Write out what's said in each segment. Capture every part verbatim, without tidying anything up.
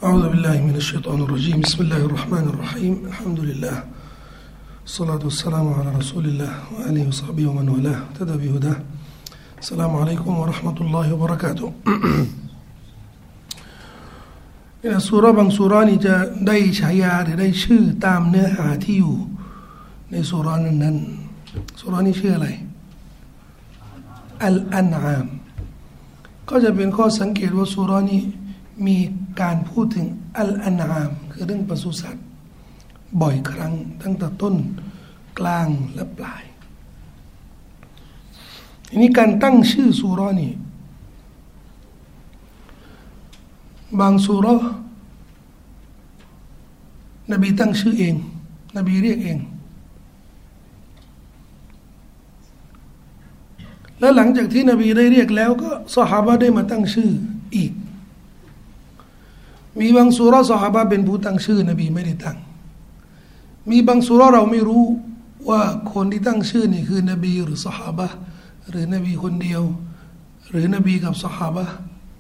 أعوذ بالله من الشيطان الرجيم بسم الله الرحمن الرحيم الحمد لله الصلاة والسلام على رسول الله وآله وصحبه ومن والاه اهتدى بهداه السلام عليكم ورحمة الله وبركاته ในซูเราะห์บางซูเราะห์นี่จะได้ฉายาหรือได้ชื่อตามเนื้อหาที่อยู่ในซูเราะห์นั้นๆซูเราะห์นี้ชื่ออะไรอัลอันอามก็จะเป็นข้อสังเกตว่าซูเราะห์นี้มีการพูดถึงอัลอันอามคือเรื่องปศุสัตว์บ่อยครั้งตั้งแต่ต้นกลางและปลายทีนี้การตั้งชื่อซูเราะห์นี้บางซูเราะห์นบีตั้งชื่อเองนบีเรียกเองและหลังจากที่นบีได้เรียกแล้วก็ซอฮาบะห์ได้มาตั้งชื่ออีกมีบางซูเราะห์ซอฮาบะห์เป็นผู้ตั้งชื่อนบีไม่ได้ตั้งมีบางซูเราะห์เราไม่รู้ว่าคนที่ตั้งชื่อนี่คือนบีหรือซอฮาบะห์หรือนบีคนเดียวหรือนบีกับซอฮาบะห์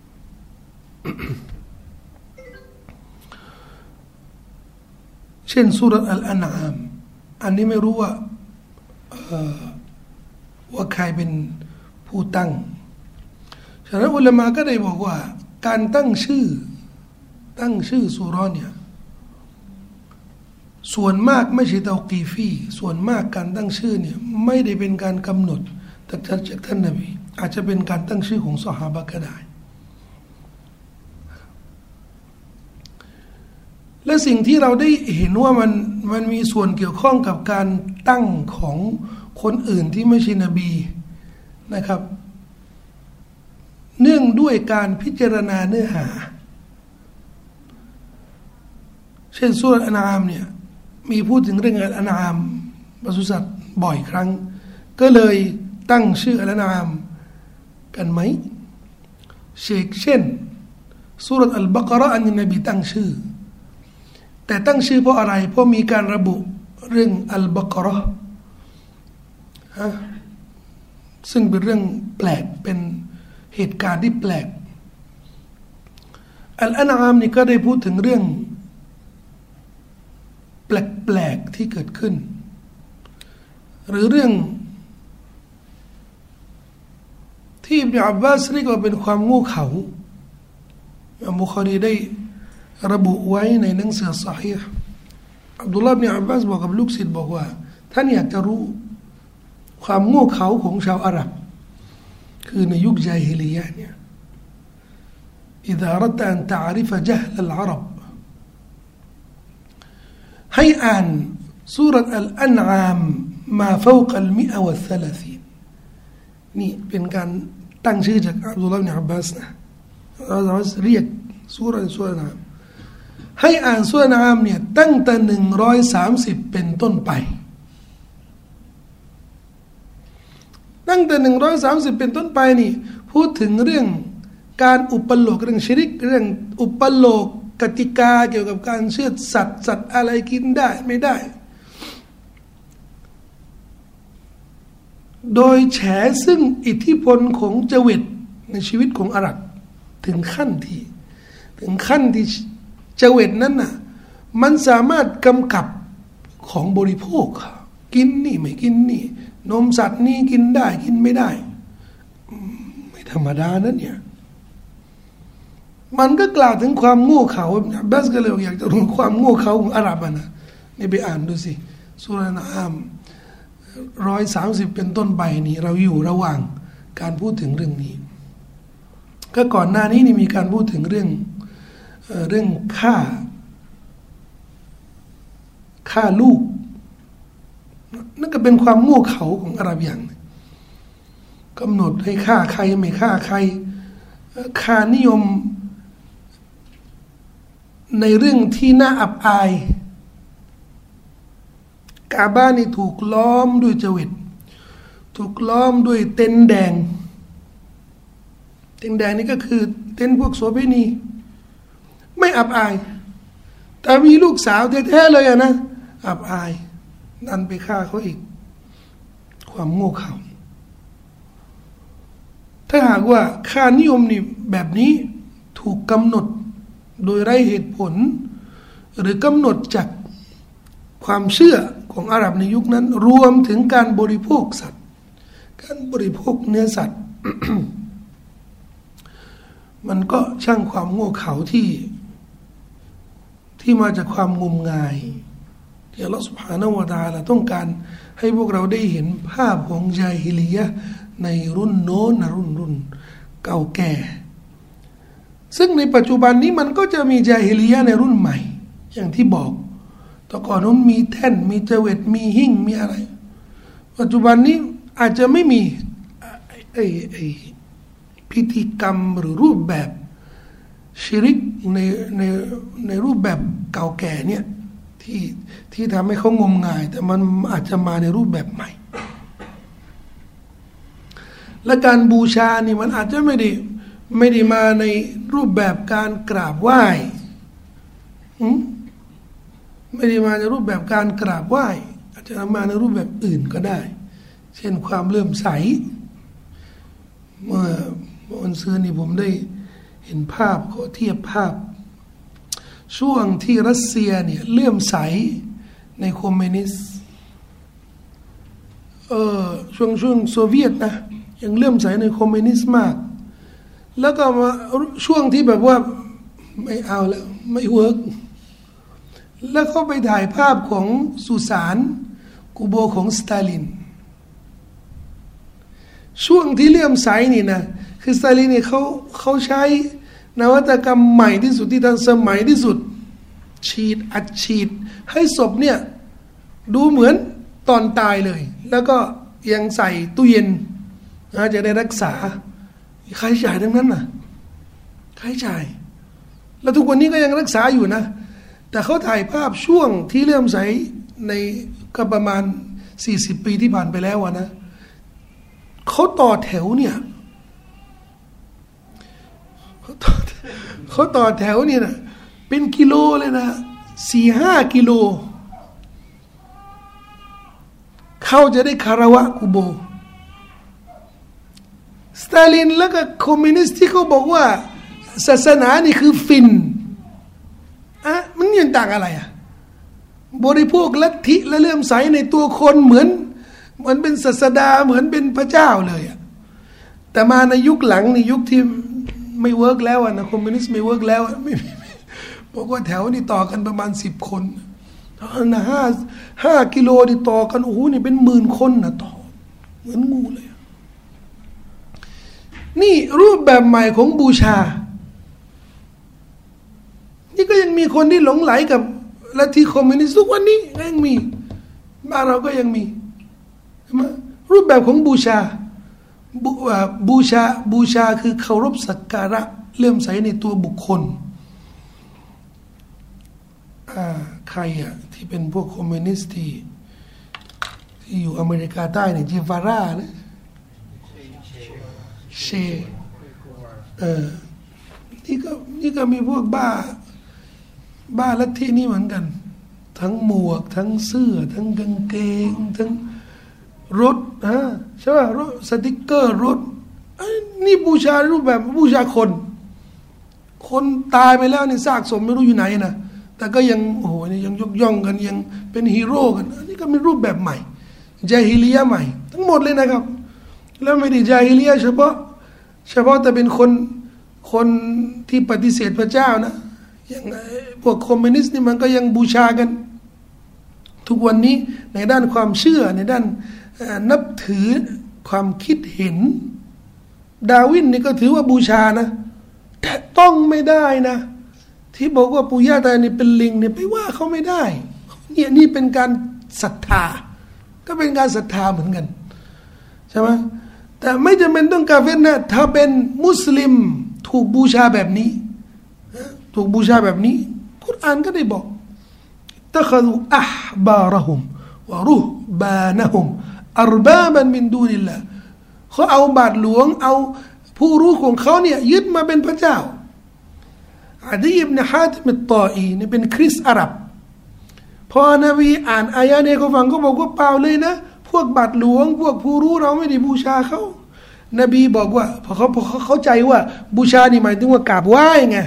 เช่นซูเราะห์อัลอันอามอันนี้ไม่รู้ว่าว่าใครเป็นผู้ตั้งฉะนั้นอุลามะก็ได้บอกว่าการตั้งชื่อตั้งชื่อซูเราะห์เนี่ยส่วนมากไม่ใช่เตากีฟีส่วนมากการตั้งชื่อเนี่ยไม่ได้เป็นการกำหนดจากจากท่านนบีอาจจะเป็นการตั้งชื่อของซอฮาบะห์ก็ได้และสิ่งที่เราได้เห็นว่ามันมันมีส่วนเกี่ยวข้องกับการตั้งของคนอื่นที่ไม่ใช่นบีนะครับเนื่องด้วยการพิจารณาเนื้อหาเช่นซูเราะห์อันอามเนี่ยมีพูดถึงเรื่องอันอามปศุสัตว์บ่อยครั้งก็เลยตั้งชื่ออันอามกันไหมเช่นเช่นซูเราะห์อัลบะเกาะฮ์อันนบีตั้งชื่อแต่ตั้งชื่อเพราะอะไรเพราะมีการระบุเรื่องอัลบะเกาะฮ์ฮะซึ่งเป็นเรื่องแปลกเป็นเหตุการณ์ที่แปลกอัลอันอามนี่ก็ได้พูดถึงเรื่องแปลกๆที่เกิดขึ้นหรือเรื่องที่อิบนุอับบาสเรียกว่าเป็นความโง่เขลาอิหม่ามบุคอรีได้ระบุไว้ในหนังสือซอฮีห์อับดุลลาห์อิบนุอับบาสบอกกับลูกศิษย์บอกว่าท่านอยากจะรู้ความโง่เขลาของชาวอาหรับคือในยุคญาฮิลิยะห์เนี่ย إذا أردت أن تعرف جهل العرب ให้อ่านซูเราะห์อัลอันอามมาฟาวกอัลมิอะวัสซะลาซีนนี่เป็นการตั้งชื่อจากอับดุลลาห์อิบนุอับบาสนะเราเรียกซูเราะห์ซูเราะห์อันอามให้อ่านซูเราะห์อันอามเนี่ยตั้งแต่หนึ่งร้อยสามสิบเป็นต้นไปตั้งแต่หนึ่งร้อยสามสิบเป็นต้นไปนี่พูดถึงเรื่องการอุปโลกเรื่องชิริกเรื่องอุปโลกกติกาเกี่ยวกับการเชือดสัตว์สัตว์อะไรกินได้ไม่ได้โดยแฉซึ่งอิทธิพลของเจวิตในชีวิตของอาหรับถึงขั้นที่ถึงขั้นที่เจวิตนั้นน่ะมันสามารถกำกับของบริโภคกินนี่ไม่กินนี่นมสัตว์นี่กินได้กินไม่ได้ไม่ธรรมดานั่นเนี่ยมันก็กล่าวถึงความโง่เขลาบัสก็เลยอยากจะรู้ความโง่เขลาของอาหรับนะนี่ไปอ่านดูสิซูเราะห์อันอามร้อยสามสิบเป็นต้นไปนี่เราอยู่ระหว่างการพูดถึงเรื่องนี้ก็ก่อนหน้านี้นี่มีการพูดถึงเรื่องเอ่อเรื่องฆ่าฆ่าลูกนั่นก็เป็นความโง่เขลาของอาหรับอย่างกำหนดให้ฆ่าใครไม่ฆ่าใครค่านิยมในเรื่องที่น่าอับอายกาบานี่ถูกล้อมด้วยเจวิตถูกล้อมด้วยเต็นท์แดงเต็นท์แดงนี่ก็คือเต็นท์พวกโสเภณีไม่อับอายแต่มีลูกสาวแท้ๆเลยอะนะอับอายนั่นไปฆ่าเขาอีกความโง่เขลาถ้าหากว่าค่านิยมนี่แบบนี้ถูกกำหนดโดยไร้เหตุผลหรือกำหนดจากความเชื่อของอาหรับในยุคนั้นรวมถึงการบริโภคสัตว์การบริโภคเนื้อสัตว์ มันก็ช่างความโง่เขลาที่ที่มาจากความงมงายที่อัลลอฮฺ سبحانه และ تعالى ต้องการให้พวกเราได้เห็นภาพของญาฮิลียะห์ในรุ่นโน้นนะรุ่นรุ่นเก่าแก่ซึ่งในปัจจุบันนี้มันก็จะมีญาฮิลียะห์ในรุ่นใหม่อย่างที่บอกแต่ก่อนนั้นมีแท่นมีเจวิตมีหิ้งมีอะไรปัจจุบันนี้อาจจะไม่มีไอ้ไอ้พิธีกรรมหรือรูปแบบชิริกในในในรูปแบบเก่าแก่เนี่ยที่ที่ทำให้เขางมงายแต่มันอาจจะมาในรูปแบบใหม่และการบูชานี่มันอาจจะไม่ได้ไม่ได้มาในรูปแบบการกราบไหว้ไม่ได้มาในรูปแบบการกราบไหว้อาจจะมาในรูปแบบอื่นก็ได้เช่นความเลื่อมใสเมื่อวันซื้อนี่ผมได้เห็นภาพเขาเทียบภาพช่วงที่รัสเซียเนี่ยเลื่อมใสในคอมมิวนิสต์เออช่วงช่วงโซเวียตนะยังเลื่อมใสในคอมมิวนิสต์มากแล้วก็มาช่วงที่แบบว่าไม่เอาแล้วไม่เวิร์กแล้วเขาไปถ่ายภาพของสุสานกูโบของสตาลินช่วงที่เลื่อมใสนี่นะคือสตาลินเนี่ยเขาเขาใช้นวัตกรรมใหม่ที่สุดที่ทันสมัยที่สุดฉีดอัดฉีดให้ศพเนี่ยดูเหมือนตอนตายเลยแล้วก็ยังใส่ตู้เย็นนะจะได้รักษาค่าใช้จ่ายทั้งนั้นนะค่าใช้จ่ายแล้วทุกวันนี้ก็ยังรักษาอยู่นะแต่เขาถ่ายภาพช่วงที่เลื่อมใสในก็ประมาณสี่สิบปีที่ผ่านไปแล้วนะเขาต่อแถวเนี่ยเขาต่อเขาต่อแถวเนี่ยนะเป็นกิโลเลยนะสี่ห้ากิโลเขาจะได้คารวะกูโบสตาลินแล้วก็คอมมิวนิสต์ที่เขาบอกว่าศาสนานี่คือฟินอ่ะมันยังต่างอะไรอ่ะบริโภคลัทธิและเลื่อมใสในตัวคนเหมือนเหมือนเป็นศาสดาเหมือนเป็นพระเจ้าเลยอ่ะแต่มาในยุคหลังในยุคที่ไม่เวิร์กแล้วอ่ะนะคอมมิวนิสต์ไม่เวิร์กแล้วไม่บอกว่าแถวนี่ต่อกันประมาณสิบคนนะห้าห้ากิโลนี่ต่อกันโอ้โหนี่เป็นหมื่นคนนะต่อเหมือนงูเลยนี่รูปแบบใหม่ของบูชานี่ก็ยังมีคนที่หลงไหลกับลัทธิคอมมิวนิสต์ทุกวันนี้ยังมีบ้านเราก็ยังมีใช่ไหมรูปแบบของบูชาบูบูชาบูชาคือเคารพสักการะเลื่อมใสในตัวบุคคลอ่าใครอ่ะที่เป็นพวกคอมมิวนิสต์ที่ที่อยู่อเมริกาใต้เนี่ยจิฟาร่านะเชเออนี่ก็นี่ก็มีพวกบ้าบ้าลัทธินี่เหมือนกันทั้งหมวกทั้งเสื้อทั้งกางเกงทั้งรถฮะใช่ป่ะรถสติ๊กเกอร์รถนี่บูชารูปแบบบูชาคนคนตายไปแล้วนี่ซากศพไม่รู้อยู่ไหนนะแต่ก็ยังโอ้โหยังยกย่องกันยังเป็นฮีโร่กันอันนี้ก็เป็นรูปแบบใหม่ญาฮิลียะห์ใหม่ทั้งหมดเลยนะครับแล้วไม่ได้ญาฮิลียะห์เฉพาะเฉพาะแต่เป็นคนคนที่ปฏิเสธพระเจ้านะอย่างพวกคอมมิวนิสต์นี่มันก็ยังบูชากันทุกวันนี้ในด้านความเชื่อในด้านนับถือความคิดเห็นดาวินนี่ก็ถือว่าบูชานะแต่ต้องไม่ได้นะที่บอกว่าปู่ย่าตายนี่เป็นลิงเนี่ยไปว่าเขาไม่ได้เนี่ยนี่เป็นการศรัทธาก็เป็นการศรัทธาเหมือนกันใช่ไหมแต่ไม่จำเป็นต้องกาเฟรนะถ้าเป็นมุสลิมถูกบูชาแบบนี้ถูกบูชาแบบนี้กุรอานก็ได้บอกตะคดูอะห์บาระฮุมวะรุฮบานะฮุมอัรบาบันมินดูนิลลาห์เขาเอาบาทหลวงเอาผู้รู้ของเขาเนี่ยยึดมาเป็นพระเจ้าอาดีอิบนุฮาติมอัตตออีนี่เป็นคริสต์อาหรับพอนบีอ่านอายะห์นี้เขาฟังก็บอกว่าเปล่าเลยนะพวกบาทหลวงพวกผู้รู้เราไม่ได้บูชาเขานบีบอกว่าพอเขาพอเขาเข้าใจว่าบูชานี่หมายถึงว่ากราบไหว้ไง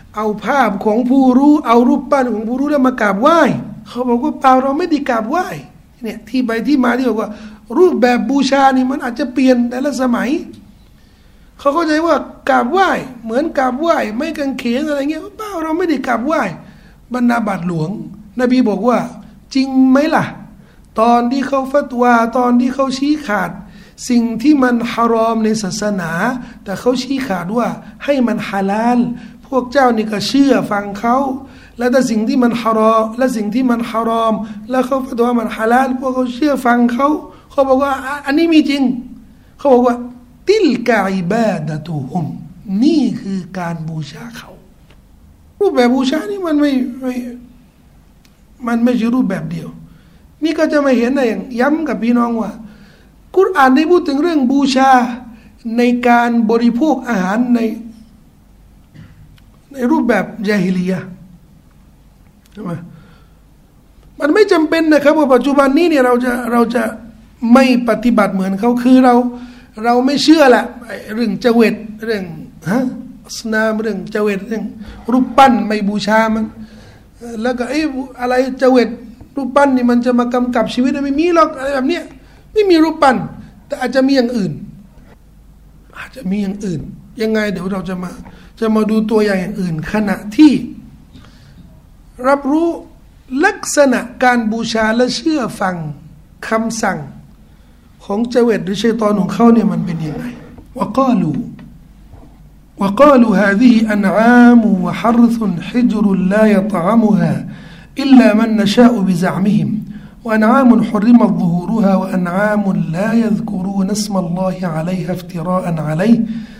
เอาภาพของผู้รู้เอารูปปั้นของผู้รู้แล้วมากราบไหว้เขาบอกว่าเปล่าเราไม่ได้กราบไหว้เนี่ยที่ไปที่มาที่บอกว่ารูปแบบบูชานี่มันอาจจะเปลี่ยนแต่ละสมัยเขาเข้าใจว่ากราบไหว้เหมือนกราบไหว้ไม่กางเขนอะไรเงี้ยเปล่าเราไม่ได้กราบไหว้บรรณาบาตหลวงนบีบอกว่าจริงไหมล่ะตอนที่เขาฟัตวาตอนที่เขาชี้ขาดสิ่งที่มันฮารอมในศาสนาแต่เขาชี้ขาดว่าให้มันฮาลาลพวกเจ้านี่ก็เชื่อฟังเขาแล้วแต่สิ่งที่มันฮารอมและสิ่งที่มันฮารอมแล้วเขาฟัตวามันฮาลาลพวกเขาเชื่อฟังเขาเขาบอกว่าอันนี้มีจริงเขาบอกว่าติลกะอิบาดะตุฮุมนี่คือการบูชาเขารูปแบบบูชานี่มันไม่ไม่มันไม่ใช่รูปแบบเดียวนี่ก็จะมาเห็นได้อย่างย้ำกับพี่น้องว่ากุรอานได้พูดถึงเรื่องบูชาในการบริโภคอาหารในในรูปแบบญาฮิลียะห์ใช่ไหมมันไม่จำเป็นนะครับว่าปัจจุบันนี้เนี่ยเราจะเราจะไม่ปฏิบัติเหมือนเขาคือเราเราไม่เชื่อแหละเรื่องเจวิตเรื่องฮะอัสนามเรื่องเจวิตเรื่องรูปปั้นไม่บูชามันแล้วก็ไอ้อะไรเจวิตรูปปั้นนี่มันจะมากำกับชีวิตไม่มีหรอกอะไรแบบเนี้ยไม่มีรูปปั้นแต่อาจจะมีอย่างอื่นอาจจะมีอย่างอื่นยังไงเดี๋ยวเราจะมาจะมาดูตัวอย่างอย่างอื่นขณะที่รับรู้ลักษณะการบูชาและเชื่อฟังคำสั่งของเจวิตหรือชัยฏอนของเขาเนี่ยมันเป็นยังไงวะกาลูวะกาลูฮาซิฮิอันอามุวะฮารซุนฮิจรุลลายัตอะมุฮาอิลลามันนชาอุบิซะอ์มิฮิมوأنعام حرمت ظهورها وأنعام لا يذكرون اسم الله عليها افتراء عليه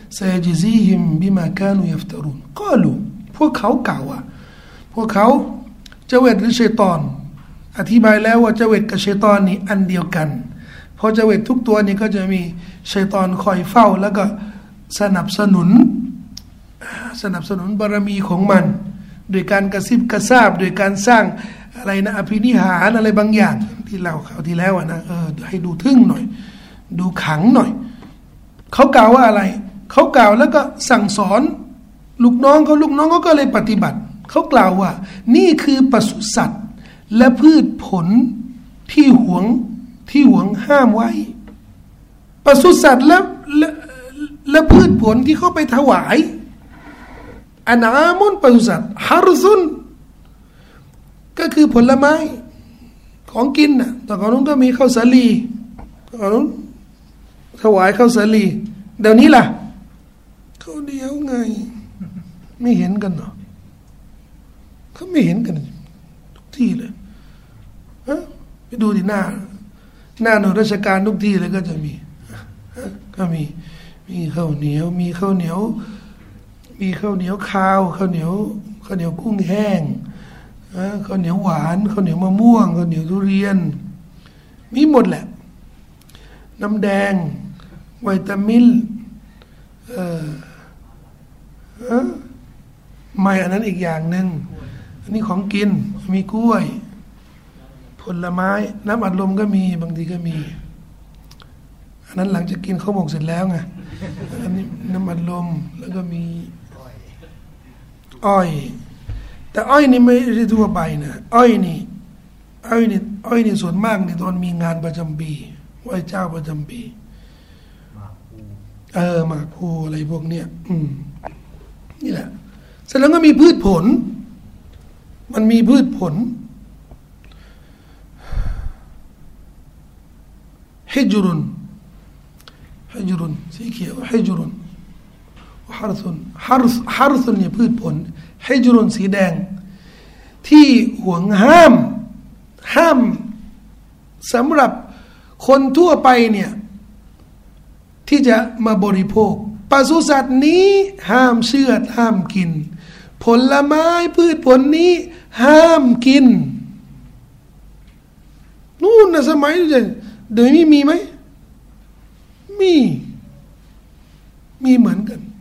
سيجزيهم بما كانوا يفترون قالوا พวกเขากล่าวว่าพวกเขาเจวิตหรือชัยฏอนอธิบายแล้วว่าเจวิตกับชัยฏอนนี่อันเดียวกันเพราะเจวิตทุกตัวนี่ก็จะมีชัยฏอนคอยเฝ้าแล้วก็สนับสนุนสนับสนุนบารมีของมันโดยการกระซิบกระซาบโดยการสร้างอะไรนะอภินิหารอะไรบางอย่างที่เราเขาที่แล้วนะเออให้ดูทึ่งหน่อยดูขังหน่อยเขากล่าวว่าอะไรเขากล่าวแล้วก็สั่งสอนลูกน้องเขาลูกน้องเขาก็เลยปฏิบัติเขากล่าวว่านี่คือปศุสัตว์และพืชผลที่หวงที่หวงห้ามไว้ปศุสัตว์และและและพืชผลที่เขาไปถวายอันอามุนปศุสัตว์ฮารซุนก็คือผลไม้ของกินนะแต่ก่อนนู้นก็มีข้าวสาลีก่อนนู้นถวายข้าวสาลีเดี๋ยวนี้ล่ะเขาเดียวไงไม่เห็นกันหรอเขาไม่เห็นกันทุกที่เลยฮะไปดูที่หน้าหน้าหน่วยราชการทุกที่เลยก็จะมีก็มีมีข้าวเหนียวมีข้าวเหนียวมีข้าวเหนียวข้าวข้าวเหนียวข้าวเหนียวกุ้งแห้งข้าวเหนียวหวานข้าวเหนียวมะม่วงข้าวเหนียวทุเรียนมีหมดแหละน้ำแดงวิตามินเอ่อไม่อันนั้นอีกอย่างหนึ่งอันนี้ของกินมีกล้วยผลไม้น้ำอัดลมก็มีบางทีก็มีอันนั้นหลังจากกินข้าวหมกเสร็จแล้วไงอันนี้น้ำอัดลมแล้วก็มีอ้อยแต่อ้อยนี่ไม่ใช่ทั่วไปนะอ้อยนี่อ้อยนี่อ้อยนี่ส่วนมากในตอนมีงานประจำปีไหว้เจ้าประจำปีเออหมากพลูอะไรพวกเนี้ยอืมนี่แหละเสร็จแล้วก็มีพืชผลมันมีพืชผลฮิจรุนฮิจรุนสีเขียวฮิจรุนฮาร์ซุนฮาร์ฮาร์ซุนเนี่ยพืชผลฮิจรุนสีแดงที่ห่วงห้ามห้ามสำหรับคนทั่วไปเนี่ยที่จะมาบริโภคปศุสัตว์นี้ห้ามเชือดห้ามกินผลไม้พืชผลนี้ห้ามกินนู่นนะสมัยเดี๋ยวนี้มีไหมมีมีเหมือนกัน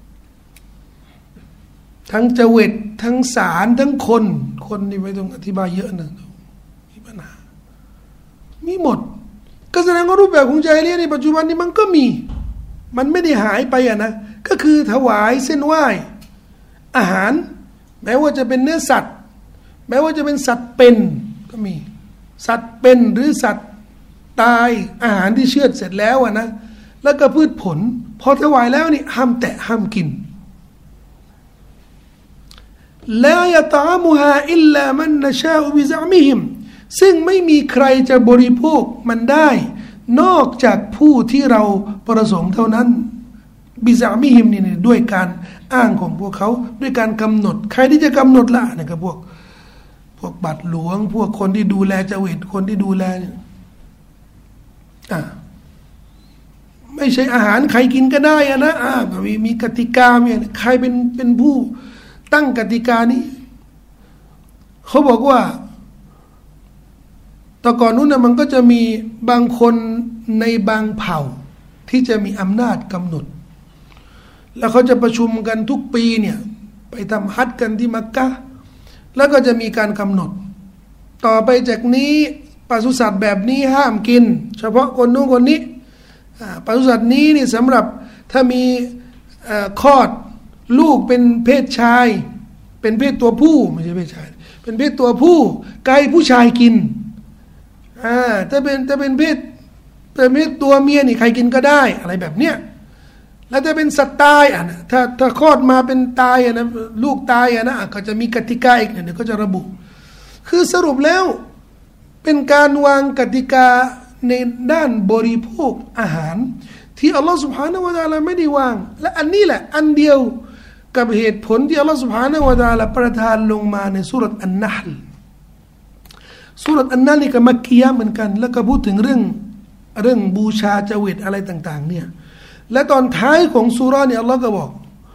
ทั้งเจวิตทั้งสารทั้งคนคนนี่ไม่ต้องอธิบายเยอะนะมีปัญหามีหมดก็แสดงว่ารูปแบบของใจเรียในปัจจุบันนี้มันก็มีมันไม่ได้หายไปอ่ะนะก็คือถวายเส้นไหว้อาหารแม้ว่าจะเป็นเนื้อสัตว์แม้ว่าจะเป็นสัตว์เป็นก็มีสัตว์เป็นหรือสัตว์ตายอาหารที่เชือดเสร็จแล้วอะนะแล้วก็พืชผลพอถวายแล้วนี่ห้ามแตะห้ามกินลายะตะมุฮาอิลลามันนะชาอุบิซะมิฮิมซึ่งไม่มีใครจะบริโภคมันได้นอกจากผู้ที่เราประสงค์เท่านั้นบิซะมิฮิมนี่ด้วยการอ้างของพวกเขาด้วยการกำหนดใครที่จะกำหนดล่ะนี่ก็พวกพวกบัตรหลวงพวกคนที่ดูแลเจวิตคนที่ดูแลอ่าไม่ใช่อาหารใครกินก็ได้อะนะอ่ามีมีกติกาเนี่ยใครเป็นเป็นผู้ตั้งกติกานี้เขาบอกว่าแต่ก่อนนู้นนะมันก็จะมีบางคนในบางเผ่าที่จะมีอำนาจกำหนดแล้วเขาจะประชุมกันทุกปีเนี่ยไปทำฮัจญ์กันที่มักกะฮ์แล้วก็จะมีการกำหนดต่อไปจากนี้ปศุสัตว์แบบนี้ห้ามกินเฉพาะคนนู้นคนนี้ปศุสัตว์นี้นี่สำหรับถ้ามีคลอดลูกเป็นเพศชายเป็นเพศตัวผู้ไม่ใช่เพศชายเป็นเพศตัวผู้ไก่ผู้ชายกินอ่าถ้าเป็นถ้าเป็นเพศเป็นเพศตัวเมียนี่ใครกินก็ได้อะไรแบบเนี้ยแล้วถ้าเป็นสัตว์ตายอ่ะนะถ้าถ้าคลอดมาเป็นตายอ่ะนะลูกตายอ่ะนะก็จะมีกติกาอีกเนี่ยก็จะระบุคือสรุปแล้วเป็นการวางกติกาในด้านบริโภคอาหารที่อัลลอฮฺ سبحانه และ تعالى ไม่ได้วางและอันนี้แหละอันเดียวกับเหตุผลที่อัลลอฮฺ سبحانه และ تعالى ประทานลงมาในซูเราะห์อันนะห์ลซูเราะห์อันนะห์ลนี่ก็มักกียะห์เหมือนกันแล้วก็พูดถึงเรื่องเรื่องบูชาจวิตอะไรต่างๆเนี่ยและตอนท้ายของซูเราะห์เนี่ยอัลลอฮ์ก็บอก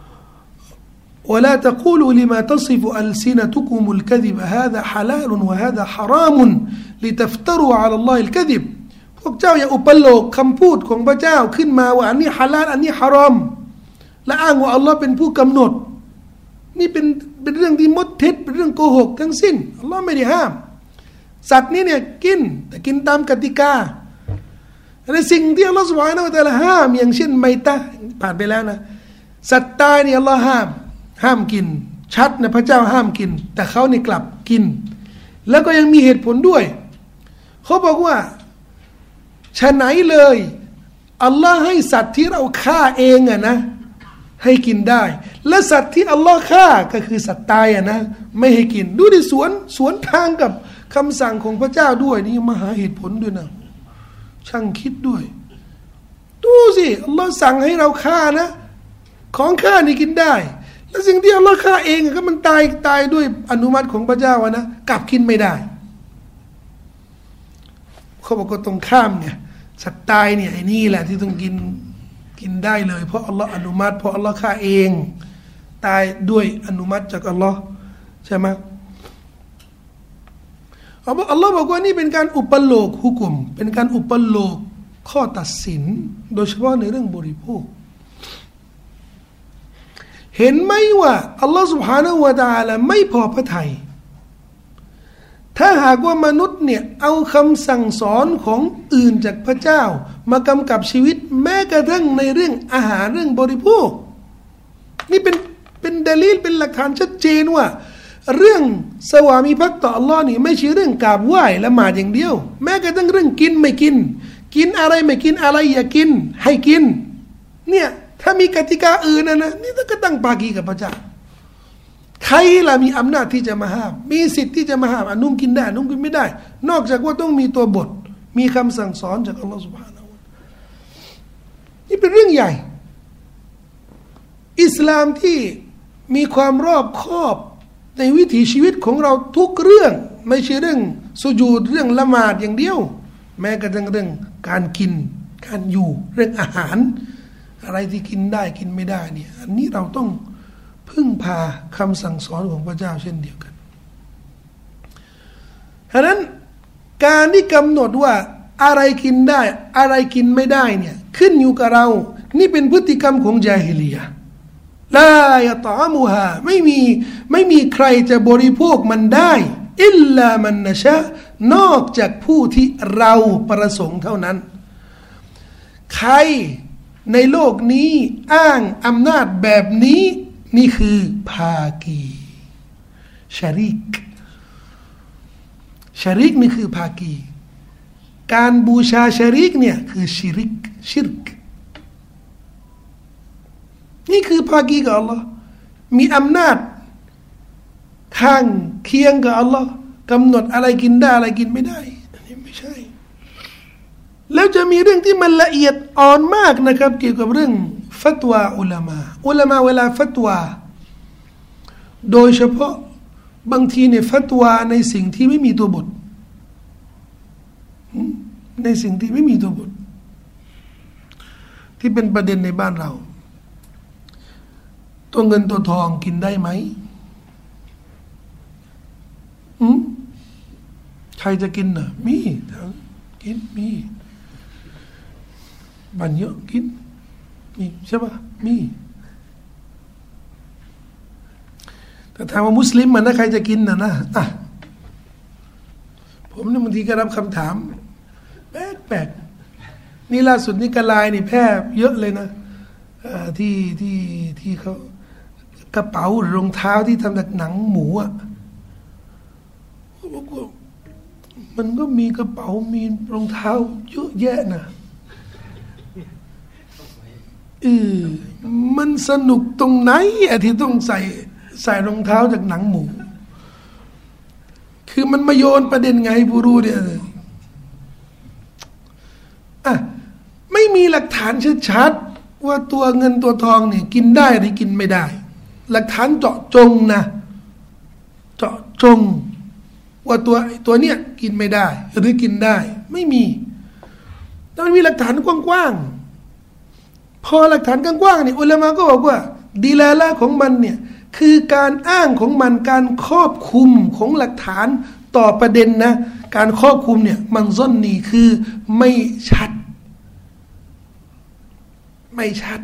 ولا تقولوا لما تصف ألسنتكم الكذب هذا حلال وهذا حرام لتفتروا على الله الكذب พวกเจ้าอย่าอุปโลกคำพูดของพระเจ้าขึ้นมาว่าอันนี้ฮาลาลอันนี้ฮารอมและอ้างว่าอัลลอฮ์เป็นผู้กำหนดนี่เป็นเป็นเรื่องที่มดเท็จเป็นเรื่องโกหกทั้งสิ้นอัลลอฮ์ไม่ได้ห้ามสัตว์นี้เนี่ยกินแต่กินตามกติกาในสิ่งที่อัลลอฮฺ سبحانه และ تعالى ห้ามอย่างเช่นไมตะผ่านไปแล้วนะสัตว์ตายเนี่ยอัลลอฮฺห้ามห้ามกินชัดนะพระเจ้าห้ามกินแต่เขานี่กลับกินแล้วก็ยังมีเหตุผลด้วยเขาบอกว่าฉะไหนเลยอัลลอฮ์ให้สัตว์ที่เราฆ่าเองอะนะให้กินได้และสัตว์ที่อัลลอฮ์ฆ่าก็คือสัตว์ตายอะนะไม่ให้กินดูดิสวนสวนทางกับคำสั่งของพระเจ้าด้วยนี่มาหาเหตุผลด้วยนะช่างคิดด้วยดูสิอัลลอฮ์สั่งให้เราฆ่านะของฆ่านี่กินได้แล้วสิ่งที่อัลลอฮ์ฆ่าเองก็มันตายตายด้วยอนุมัติของพระเจ้านะกลับกินไม่ได้เขาบอกก็ตรงข้ามไงสัตว์ตายเนี่ยไอ้นี่แหละที่ต้องกินกินได้เลยเพราะอัลลอฮ์อนุมัติเพราะอัลลอฮ์ฆ่าเองตายด้วยอนุมัติจากอัลลอฮ์ใช่ไหมอัลลอฮ์บอกว่านี่เป็นการอุปโลกหุกุมเป็นการอุปโลกข้อตัดสินโดยเฉพาะในเรื่องบริโภคเห็นไหมว่าอัลลอฮ์ سبحانه และ تعالى ไม่พอพระทัยถ้าหากว่ามนุษย์เนี่ยเอาคำสั่งสอนของอื่นจากพระเจ้ามากำกับชีวิตแม้กระทั่งในเรื่องอาหารเรื่องบริโภคนี่เป็นเป็นดลีลเป็นหลักฐานชัดเจนว่าเรื่องสวามิภักดิ์ต่ออัลลอฮ์นี่ไม่ใช่เรื่องกราบไหว้ละหมาดอย่างเดียวแม้กระทั่งเรื่องกินไม่กินกินอะไรไม่กินอะไรอย่ากินให้กินเนี่ยถ้ามีกติกาอื่นนะนะนี่ต้องก็ตั้งปากีกับพระเจ้าใครล่ะมีอำนาจที่จะมาห้ามมีสิทธิ์ที่จะมาห้ามอันนุ่งกินได้อันนุ่งกินไม่ได้นอกจากว่าต้องมีตัวบทมีคำสั่งสอนจากอัลลอฮ์ سبحانه นี่เป็นเรื่องใหญ่อิสลามที่มีความรอบคอบในวิถีชีวิตของเราทุกเรื่องไม่ใช่เรื่องสุญูดเรื่องละหมาดอย่างเดียวแม้กระทั่งเรื่องการกินการอยู่เรื่องอาหารอะไรที่กินได้กินไม่ได้เนี่ยอันนี้เราต้องพึ่งพาคำสั่งสอนของพระเจ้าเช่นเดียวกันฉะนั้นการที่กำหนดว่าอะไรกินได้อะไรกินไม่ได้เนี่ยขึ้นอยู่กับเรานี่เป็นพฤติกรรมของญาฮิลียะห์ลายะตอมุฮาไม่มีไม่มีใครจะบริโภคมันได้อิลลามันนะชะนอกจากผู้ที่เราประสงค์เท่านั้นใครในโลกนี้อ้างอำนาจแบบนี้นี่คือภากีชาริกชาริกนี่คือภากีการบูชาชาริกเนี่ยคือชิริกชิรกนี่คือภากีกับอัลลอฮ์มีอำนาจข้างเคียงกับอัลลอฮ์กำหนดอะไรกินได้อะไรกินไม่ได้อันนี้ไม่ใช่แล้วจะมีเรื่องที่มันละเอียดอ่อนมากนะครับเกี่ยวกับเรื่องฟัตวาอุลามะอุลามะเวลาฟัตวาโดยเฉพาะบางทีเนี่ยฟัตวาในสิ่งที่ไม่มีตัวบทในสิ่งที่ไม่มีตัวบทที่เป็นประเด็นในบ้านเราตัวเงินตัวทองกินได้ไหมอืมใครจะกินน่ะมีกินมีบันเยอะกินมีใช่ปะมีแต่ถามว่ามุสลิมมันนะใครจะกินน่ะนะอ่ะผมเนี่ยบางทีก็รับคำถามแปลกๆนี่ล่าสุดนี่กระลายนี่แพร่เยอะเลยนะที่ที่ที่เขากระเป๋าหรือรองเท้าที่ทำจากหนังหมูอ่ะบอกว่ามันก็มีกระเป๋ามีรองเท้าเยอะแยะนะเออมันสนุกตรงไหนอะที่ต้องใส่ใส่รองเท้าจากหนังหมูคือมันมาโยนประเด็นไงผู้รู้เนี่ยอ่ะไม่มีหลักฐานชัดๆว่าตัวเงินตัวทองเนี่ยกินได้หรือกินไม่ได้หลักฐานเจาะจงนะเจาะจงว่าตัวตัวเนี้ยกินไม่ได้หรือกินได้ไม่มีแต่มันมีหลักฐานกว้างๆพอหลักฐานกว้างๆนี่อุลามะก็บอกว่าดีลาละของมันเนี่ยคือการอ้างของมันการครอบคุมของหลักฐานต่อประเด็นนะการครอบคุมเนี่ยมันซ่อนนี่คือไม่ชัดไม่ชัด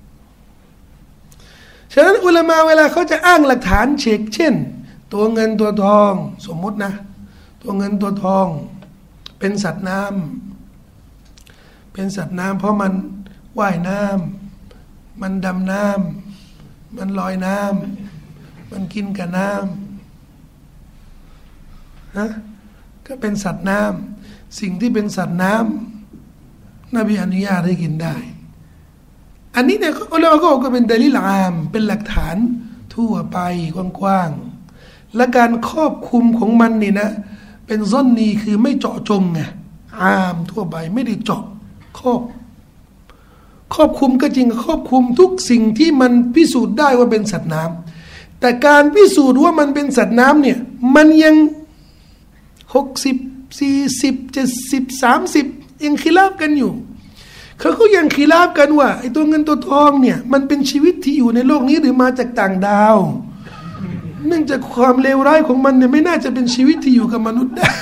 ฉะนั้นอุลามะเวลาเขาจะอ้างหลักฐานเช็คเช่นตัวเงินตัวทองสมมตินะตัวเงินตัวทองเป็นสัตว์น้ำเป็นสัตว์น้ำเพราะมันว่ายน้ำมันดำน้ำมันลอยน้ำมันกินกับน้ำนะก็เป็นสัตว์น้ำสิ่งที่เป็นสัตว์น้ำนบีอนุญาตให้กินได้อันนี้เนี่ยอุลามะก็บอกว่าเป็นดะลีลอามเป็นหลักฐานทั่วไปกว้างๆและการครอบคุมของมันนี่นะเป็นซ่อนนีคือไม่เจาะจงไงอามทั่วไปไม่ได้เจาะครอบครอบคุมก็จริงครอบคุมทุกสิ่งที่มันพิสูจน์ได้ว่าเป็นสัตว์น้ำแต่การพิสูจน์ว่ามันเป็นสัตว์น้ำเนี่ยมันยังหกสิบสี่สิบเจ็ดสิบสามสิบยังคิลาฟกันอยู่เขาก็ยังคิลาฟกันว่าไอ้ตัวเงินตัวทองเนี่ยมันเป็นชีวิตที่อยู่ในโลกนี้หรือมาจากต่างดาวเนื่องจากความเลวร้ายของมันเนี่ยไม่น่าจะเป็นชีวิตที่อยู่กับมนุษย์ได้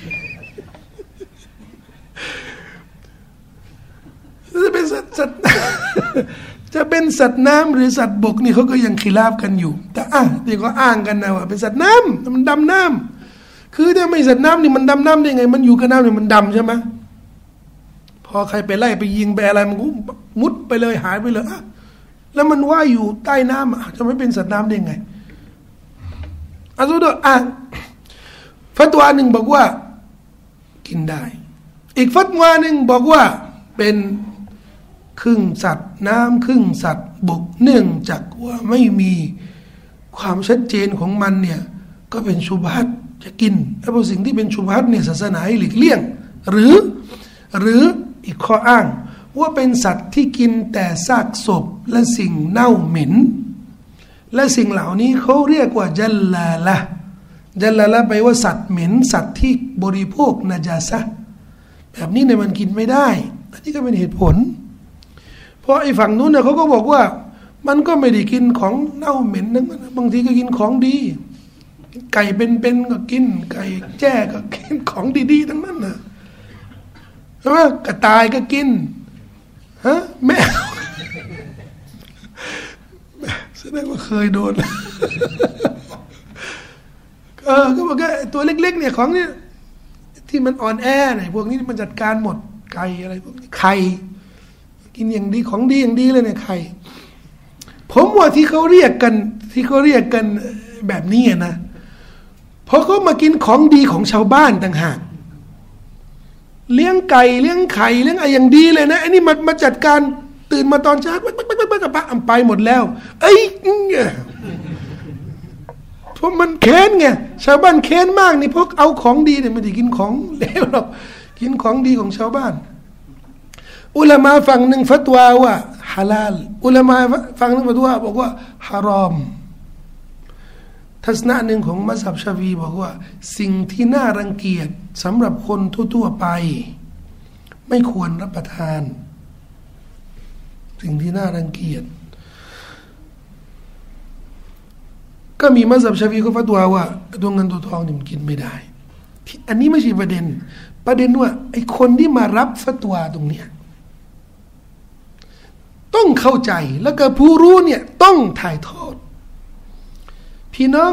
จะเป็นสัตว์สัตว์จะเป็นสัตว์น้ำหรือสัตว์บกนี่เขาก็ยังคิลาฟกันอยู่แต่อ่ะเดี๋ยวก็อ้างกันนะว่าเป็นสัตว์น้ำมันดำน้ำคือถ้าไม่สัตว์น้ำนี่มันดำน้ำได้ไงมันอยู่กับน้ำเนี่ยมันดำใช่ไหมพอใครไปไล่ไปยิงไปอะไรมันก็มุดไปเลยหายไปเลยอ่ะแล้วมันว่ายอยู่ใต้น้ำอ่ะจะไม่เป็นสัตว์น้ำได้ไงอาสุดอ่ะฟัตวาหนึ่งบอกว่ากินได้อีกฟัตวาหนึ่งบอกว่าเป็นครึ่งสัตว์น้ำครึ่งสัตว์บกเนื่องจากว่าไม่มีความชัดเจนของมันเนี่ยก็เป็นชุบฮัตจะกินแล้วพอสิ่งที่เป็นชุบฮัตเนี่ยศาสนาให้หลีกเลี่ยงหรือหรืออีกข้ออ้างว่าเป็นสัตว์ที่กินแต่ซากศพและสิ่งเน่าเหม็นและสิ่งเหล่านี้เขาเรียกว่าจัลลาละจัลลาละแปลว่าสัตว์เหม็นสัตว์ที่บริโภคนาจาซะแบบนี้เนี่ยมันกินไม่ได้อันนี้ก็เป็นเหตุผลเพราะไอ้ฝั่งนู้นเนี่ยเขาก็บอกว่ามันก็ไม่ได้กินของเน่าเหม็นนั่นบางทีก็กินของดีไก่เป็นๆก็กินไก่แจ้ก็กินของดีๆทั้งนั้นนะใช่ไหมกระต่ายก็กินฮะแมวแสดงว่าเคยโดนเออก็บอกว่าตัวเล็กๆเนี่ยของเนี่ยที่มันอ่อนแอเนี่ยพวกนี้มันจัดการหมดไก่อะไรพวกนี้ไข่กินอย่างดีของดีอย่างดีเลยเนี่ยไข่ผมว่าที่เขาเรียกกันที่เขาเรียกกันแบบนี้นะเพราะเขามากินของดีของชาวบ้านต่างหากเลี้ยงไก่เลี้ยงไข่เลี้ยงอะไรอย่างดีเลยนะไอ้นี่มามาจัดการตื่นมาตอนเช้าปั๊บปั๊บปั๊บปั๊บปั๊บไปหมดแล้วเอ้ยเพราะมันเค้นไงชาวบ้านเค้นมากนี่พวกเอาของดีเนี่ยไม่ได้กินของเลวหรอกกินของดีของชาวบ้านอุลามะฝั่งหนึ่งฟัตวาว่าฮาลาลอุลามะฝั่งหนึ่งฟัตวาบอกว่าฮารอมทัศนะหนึ่งของมัซฮับชาฟีบอกว่าสิ่งที่น่ารังเกียจสำหรับคนทั่วๆไปไม่ควรรับประทานสิ่งที่น่ารังเกียจก็มีมัซฮับชาฟีก็ฟัตวาว่าตัวเงินตัวทองนี่มันกินไม่ได้อันนี้ไม่ใช่ประเด็นประเด็นว่าไอ้คนที่มารับฟัตวาตรงเนี้ยต้องเข้าใจแล้วก็ผู้รู้เนี่ยต้องถ่ายทอดพี่น้อง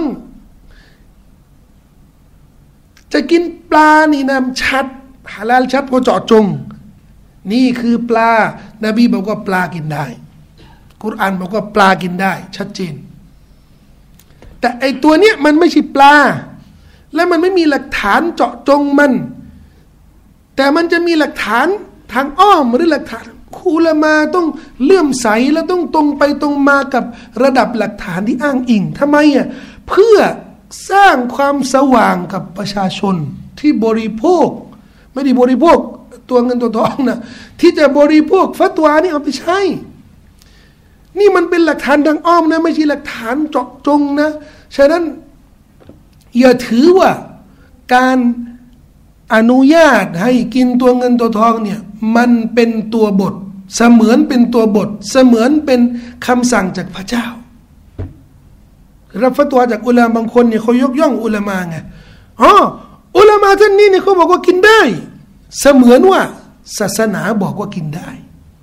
จะกินปลานี่นะชัดฮาลาลชัดพอเจาะจงนี่คือปลานบีบอกว่าปลากินได้กุรอานบอกว่าปลากินได้ชัดเจนแต่ไอตัวเนี้ยมันไม่ใช่ปลาและมันไม่มีหลักฐานเจาะจงมันแต่มันจะมีหลักฐานทางอ้อมหรือหลักฐานอุลามะต้องเลื่อมใสและต้องตรงไปตรงมากับระดับหลักฐานที่อ้างอิงทำไมอ่ะเพื่อสร้างความสว่างกับประชาชนที่บริโภคไม่ได้บริโภคตัวเงินตัวทองนะที่จะบริโภคฟัตวานี่เอาไปใช้นี่มันเป็นหลักฐานทางอ้อมนะไม่ใช่หลักฐานเจาะจงนะฉะนั้นอย่าถือว่าการอนุญาตให้กินตัวเงินตัวทองเนี่ยมันเป็นตัวบทเสมือนเป็นตัวบทเสมือนเป็นคำสั่งจากพระเจ้ารับฟัตวาจากอุลามะบางคนเนี่ยเขายกย่องอุลามะไงอ๋ออุลามะท่านนี้เนี่ยเขาบอกว่ากินได้เสมือนว่าศาสนาบอกว่ากินได้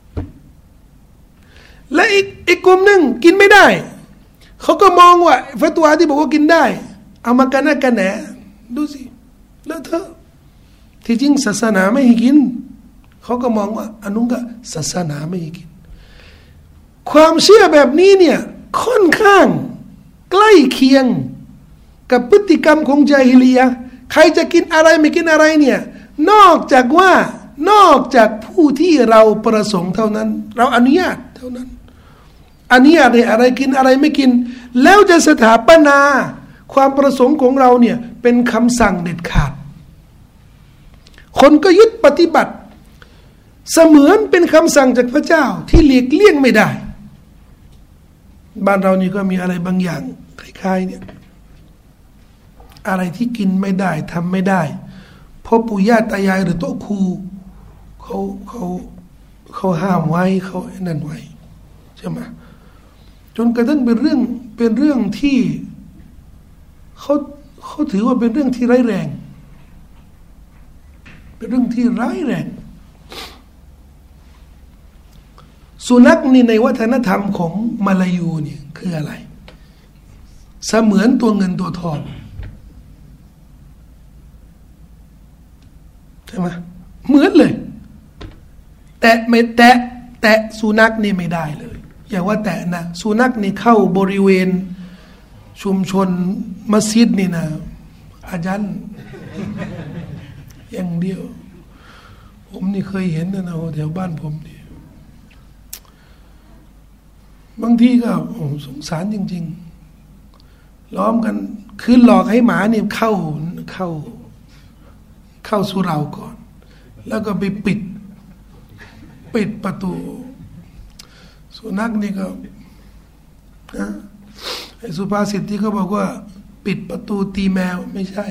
และอีกอีกกลุ่มหนึ่งกินไม่ได้เขาก็มองว่าฟัตวาที่บอกว่ากินได้เอามากันนะกันแหนดูสิแล้วเธอที่จริงศาสนาไม่ให้กินเขาก็มองว่าอันนู้นก็ศาสนาไม่ให้กินความเชื่อแบบนี้เนี่ยค่อนข้างใกล้เคียงกับพฤติกรรมของญาฮิลียะห์ใครจะกินอะไรไม่กินอะไรเนี่ยนอกจากว่านอกจากผู้ที่เราประสงค์เท่านั้นเราอนุญาตเท่านั้นอนุญาตให้อะไรกินอะไรไม่กินแล้วจะสถาปนาความประสงค์ของเราเนี่ยเป็นคำสั่งเด็ดขาดคนก็ยึดปฏิบัติเสมือนเป็นคำสั่งจากพระเจ้าที่หลีกเลี่ยงไม่ได้บ้านเรานี่ก็มีอะไรบางอย่างคล้ายๆเนี่ยอะไรที่กินไม่ได้ทำไม่ได้เพราะปู่ย่าตายายหรือโต๊ะครูเขาเขาเขาห้ามไว้เขาไอ้นั่นไว้ใช่ไหมจนกระทั่งเป็นเรื่องเป็นเรื่องที่เขาเขาถือว่าเป็นเรื่องที่ร้ายแรงเป็นเรื่องที่ร้ายแรงสุนัขนี่ในวัฒนธรรมของมาลายูเนี่ยคืออะไรเสมือนตัวเงินตัวทองใช่ไหมเหมือนเลยแต่ไม่แตะแตะสุนัขนี่ไม่ได้เลยอย่าว่าแต่นะสุนัขนี่เข้าบริเวณชุมชนมัสยิดนี่นะอาจารย์อย่างเดียวผมนี่เคยเห็นนะนะแถวบ้านผมนี่บางทีก็โอ้สงสารจริงๆล้อมกันคือหลอกให้หมาเนี่ยเข้าเข้าเข้าสู่เราก่อนแล้วก็ไปปิดปิดประตูสุนัขนี่ก็นะไอ้สุภาษิตที่เขาบอกว่าปิดประตูตีแมวไม่ใช่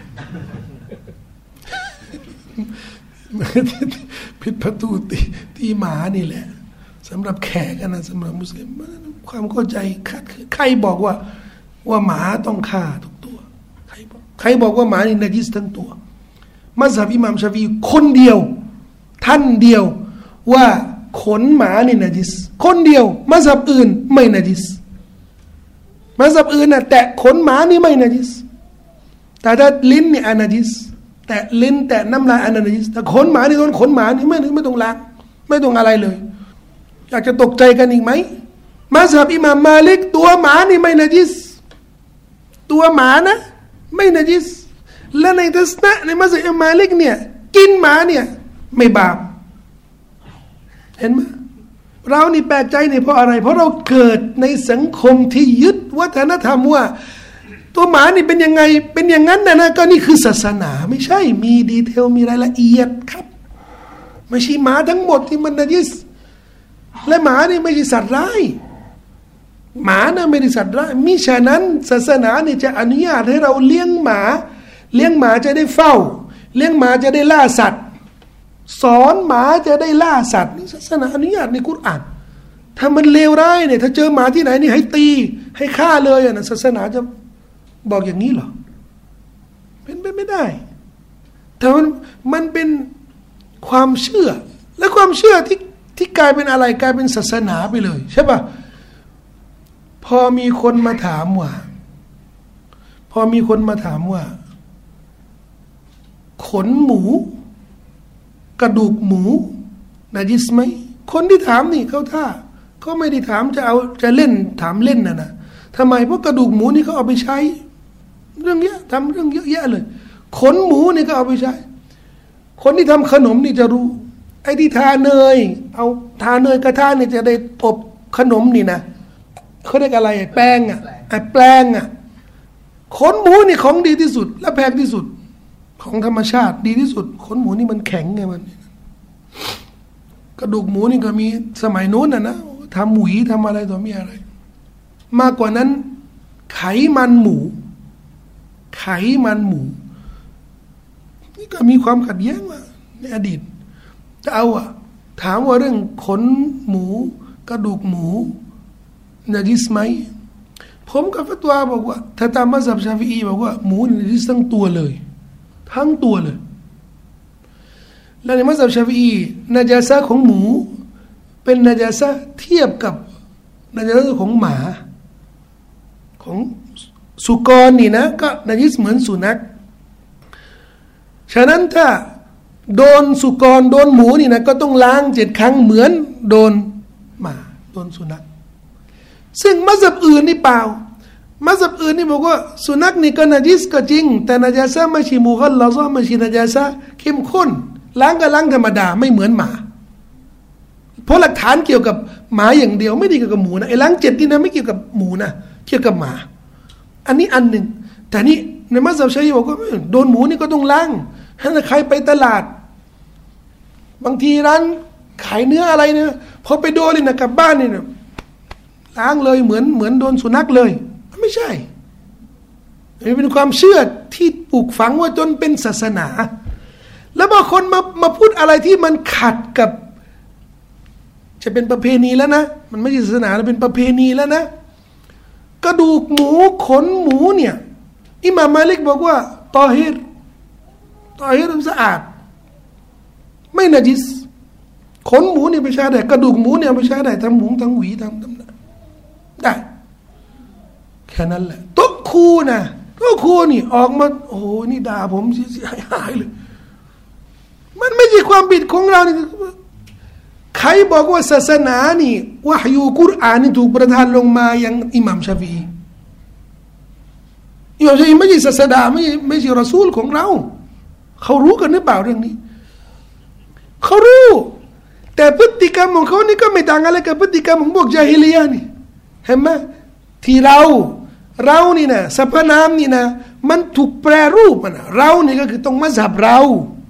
ปิดประตูตีตีหมานี่แหละสำหรับแขกนะสำหรับมุสลิมความเข้าใจขาดคือใครบอกว่าว่าหมาต้องฆ่าทุกตัวใครบอกใครบอกว่าหมานี่นาจิสทั้งตัวมัซฮับอิหม่ามชาฟีคนเดียวท่านเดียวว่าขนหมานี่นาจิสคนเดียวมัซฮับอื่นไม่นาจิสมัซฮับอื่นน่ะแต่ขนหมานี่ไม่นาจิสแต่ถ้าลิ้นนี่อานาจิสแต่ลิ้นแต่น้ำลายอานาจิสแต่ขนหมานี่โดนขนหมานี่ไม่ไม่ต้องล้างไม่ต้องอะไรเลยอยากจะตกใจกันอีกไหมมัซฮับอิหม่ามมาลิกตัวหมานี่ไม่นาจิสตัวหมานะไม่นะจิสและในทัศนะในมัสยิดอิมามมาลิกเนี่ยกินหมาเนี่ยไม่บาปเห็นไหมเรานี่แปลกใจเนี่ยเพราะอะไรเพราะเราเกิดในสังคมที่ยึดวัฒนธรรมว่าตัวหมานี่เป็นยังไงเป็นอย่างนั้นนะนะก็นี่คือศาสนาไม่ใช่มีดีเทลมีรายละเอียดครับไม่ใช่หมาทั้งหมดที่มันนะจิสและหมานี่ไม่ใช่สัตว์ร้ายหมานะไม่ได้สัตว์ร้ายมิฉะนั้นศาสนาเนี่ยจะอนุญาตให้เราเลี้ยงหมาเลี้ยงหมาจะได้เฝ้าเลี้ยงหมาจะได้ล่าสัตว์สอนหมาจะได้ล่าสัตว์นี่ศาสนาอนุญาตในกุรอานถ้ามันเลวร้ายเนี่ยถ้าเจอหมาที่ไหนนี่ให้ตีให้ฆ่าเลยอ่ะนะศาสนาจะบอกอย่างนี้เหรอเป็นไปไม่ได้แต่มันมันเป็นความเชื่อและความเชื่อที่ที่กลายเป็นอะไรกลายเป็นศาสนาไปเลยใช่ป่ะพอมีคนมาถามว่าพอมีคนมาถามว่าขนหมูกระดูกหมูนะจิสไหมคนที่ถามนี่เขาท่าเขาไม่ได้ถามจะเอาจะเล่นถามเล่นนะนะทำไมเพราะกระดูกหมูนี่เขาเอาไปใช้เรื่องเยอะทำเรื่องเยอะแยะเลยขนหมูนี่ก็เอาไปใช้คนที่ทำขนมนี่จะรู้ไอ้ที่ทาเนยเอาทาเนยกระทะนี่จะได้อบขนมนี่นะเขาเรียกอะไรแป้งอ่ะไอ้แป้งอ่ะขนหมูนี่ของดีที่สุดและแพงที่สุดของธรรมชาติดีที่สุดขนหมูนี่มันแข็งไงมันกระดูกหมูนี่ก็มีสมัยนู้นนะนะทำหวีทำอะไรตัวมีอะไรมากกว่านั้นไขมันหมูไขมันหมูนี่ก็มีความขัดแย้งว่าในอดีตจะเอาอะถามว่าเรื่องขนหมูกระดูกหมูนะจิสไหมผมกับฟัตวาบอกว่าถ้าตามมัซฮับชาฟิอีบอกว่าหมูนี่นะจิสทั้งตัวเลยทั้งตัวเลยและในมัซฮับชาฟิอีนะญาซะของหมูเป็นนะญาซะเทียบกับนะญาซะของหมาของสุกรนี่นะก็นะจิสเหมือนสุนัขฉะนั้นถ้าโดนสุกรโดนหมูนี่นะก็ต้องล้างเจ็ดครั้งเหมือนโดนหมาโดนสุนัขซึ่งมัซฮับอื่นนี่เปล่ามัซฮับอื่นนี่บอกว่าสุนัขนี่ก็นะจิสก็จริงแต่นะญาซะไม่ใช่มุฆัลลัซะไม่ใช่นะญาซะเข้มข้นล้างก็ล้างธรรมดาไม่เหมือนหมาเพราะหลักฐานเกี่ยวกับหมาอย่างเดียวไม่ได้เกี่ยวกับหมูนะไอ้ล้างเจ็ดนี่นะไม่เกี่ยวกับหมูนะเกี่ยวกับหมาอันนี้อันหนึ่งแต่นี่ในมัซฮับชัยบอกว่าโดนหมูนี่ก็ต้องล้างถ้าใครไปตลาดบางทีร้านขายเนื้ออะไรเนี่ยพอไปโดนนี่นะกลับบ้านนี่นะล้างเลยเหมือนเหมือนโดนสุนัขเลยไม่ใช่นี่เป็นความเชื่อที่ปลูกฝังว่าจนเป็นศาสนาแล้วบางคนมามาพูดอะไรที่มันขัดกับจะเป็นประเพณีแล้วนะมันไม่ใช่ศาสนาแล้วเป็นประเพณีแล้วนะกระดูกหมูขนหมูเนี่ยอิหม่ามมาลิกบอกว่าตอฮิรตอฮิรสะอาดไม่นะจิสขนหมูเนี่ยไปใช้ได้กระดูกหมูเนี่ยไปใช้ได้ทำหมูทำหวีทำทำได้แค่นั้นแหละโต๊ะครูนะโต๊ะครูนี่ออกมาโอ้โหนี่ด่าผมเสียหายเลยมันไม่ใช่ความผิดของเรานี่ใครบอกว่าศาสนานี่วะฮยูกุรอานนี่ถูกประทานลงมายังอิหม่ามชาฟีอีอิหม่ามชาฟีอีไม่ใช่ศาสดาไม่ไม่ใช่รอซูลของเราเขารู้กันหรือเปล่าเรื่องนี้เขารู้แต่พฤติกรรมของเขานี่ก็ไม่ต่างอะไรกับพฤติกรรมของพวกญาฮิลียะห์นี่เห็นไหมที่เราเรานี่นะสรรพนามนี่นะมันถูกแปรรูปนะเรานี่ก็คือต้องมัซฮับเรา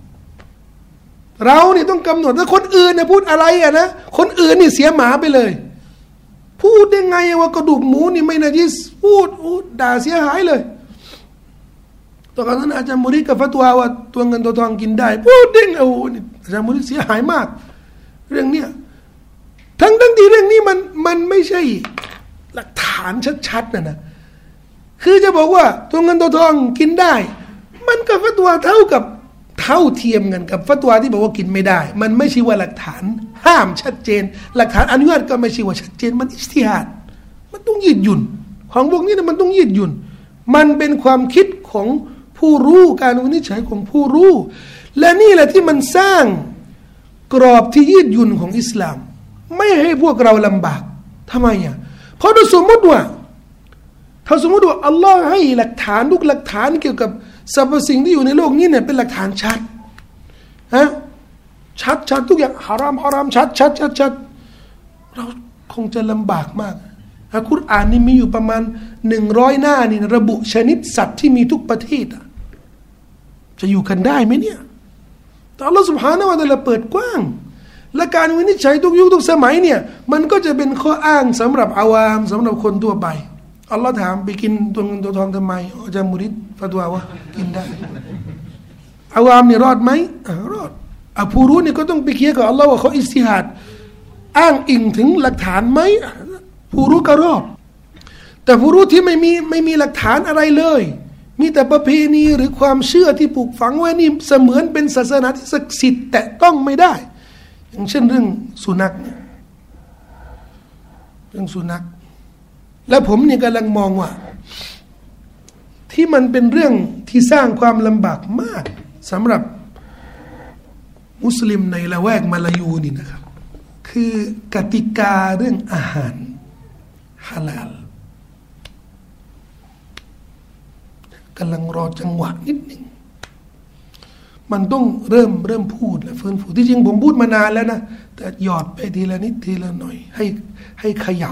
เรานี่ต้องกำหนดถ้าคนอื่นเนี่ยพูดอะไรอะนะคนอื่นนี่เสียหมาไปเลยพูดได้ไงว่ากระดูกหมูนี่ไม่นะจิสพูดพูดด่าเสียหายเลยตอนนั้นอาจารย์มุริกับฟัตวาว่าตัวเงินตัวทองกินได้พูดได้ไงโอ้นี่อาจารย์มุริเสียหายมากเรื่องเนี้ยทั้งทั้งที่เรื่องนี้มันมันไม่ใช่หลักฐานชัดๆนะนะคือจะบอกว่าตัวเงินตัวทองกินได้มันกับฟัตวาเท่ากับเท่าเทียมกันกับฟัตวาที่บอกว่ากินไม่ได้มันไม่ใช่ว่าหลักฐานห้ามชัดเจนหลักฐานอนุญาตก็ไม่ใช่ว่าชัดเจนมันอิจติฮาดมันต้องยืดหยุ่นของพวกนี้นะมันต้องยืดหยุ่นมันเป็นความคิดของผู้รู้การวินิจฉัยของผู้รู้และนี่แหละที่มันสร้างกรอบที่ยืดหยุ่นของอิสลามไม่ให้พวกเราลำบากทำไมอ่ะเพราะโดยสมมติว่าถ้าสมมติว่าอัลลอฮ์ให้หลักฐานทุกหลักฐานเกี่ยวกับสรรพสิ่งที่อยู่ในโลกนี้เนี่ยเป็นหลักฐานชัดฮะชัดชัดทุกอย่างฮารามฮารามชัดชัดชัดชัดเราคงจะลำบากมากอัลกุรอานนี่มีอยู่ประมาณหนึ่งร้อยหน้านี่ระบุชนิดสัตว์ที่มีทุกประเทศจะอยู่กันได้ไหมเนี่ยแต่อัลลอฮฺซุบฮานะฮูวะตะอาลาเปิดกว้างและการวินิจฉัยทุกยุคทุกสมัยเนี่ยมันก็จะเป็นข้ออ้างสำหรับอาวามสำหรับคนทั่วไปอัลลอฮ์ถามไปกินตัวเงินตัวทองทำไมอาจารย์มุริดฟัตวาว่ากินได้อาวามนี่รอดไหมอ่ารอดอ่ะผู้รู้นี่ก็ต้องไปเคลียร์กับอัลลอฮ์ว่าเขาอิสติฮาดอ้างอิงถึงหลักฐานไหมผู้รู้ก็รอดแต่ผู้รู้ที่ไม่มีไม่มีหลักฐานอะไรเลยมีแต่ประเพณีหรือความเชื่อที่ปลูกฝังไว้นี่เสมือนเป็นศาสนาที่ศักดิ์สิทธิ์แต่ต้องไม่ได้อย่างเช่นเรื่องสุนัขเนี่ยเรื่องสุนัขและผมเนี่ยกำลังมองว่าที่มันเป็นเรื่องที่สร้างความลำบากมากสำหรับมุสลิมในละแวกมาลายูนี่นะครับคือกติกาเรื่องอาหารฮาลาลกำลังรอจังหวะนิดหนึ่งมันต้องเริ่มเริ่มพูดและฟื้นฟูที่จริงผมพูดมานานแล้วนะแต่หยอดไปทีละนิดทีละหน่อยให้ให้เขย่า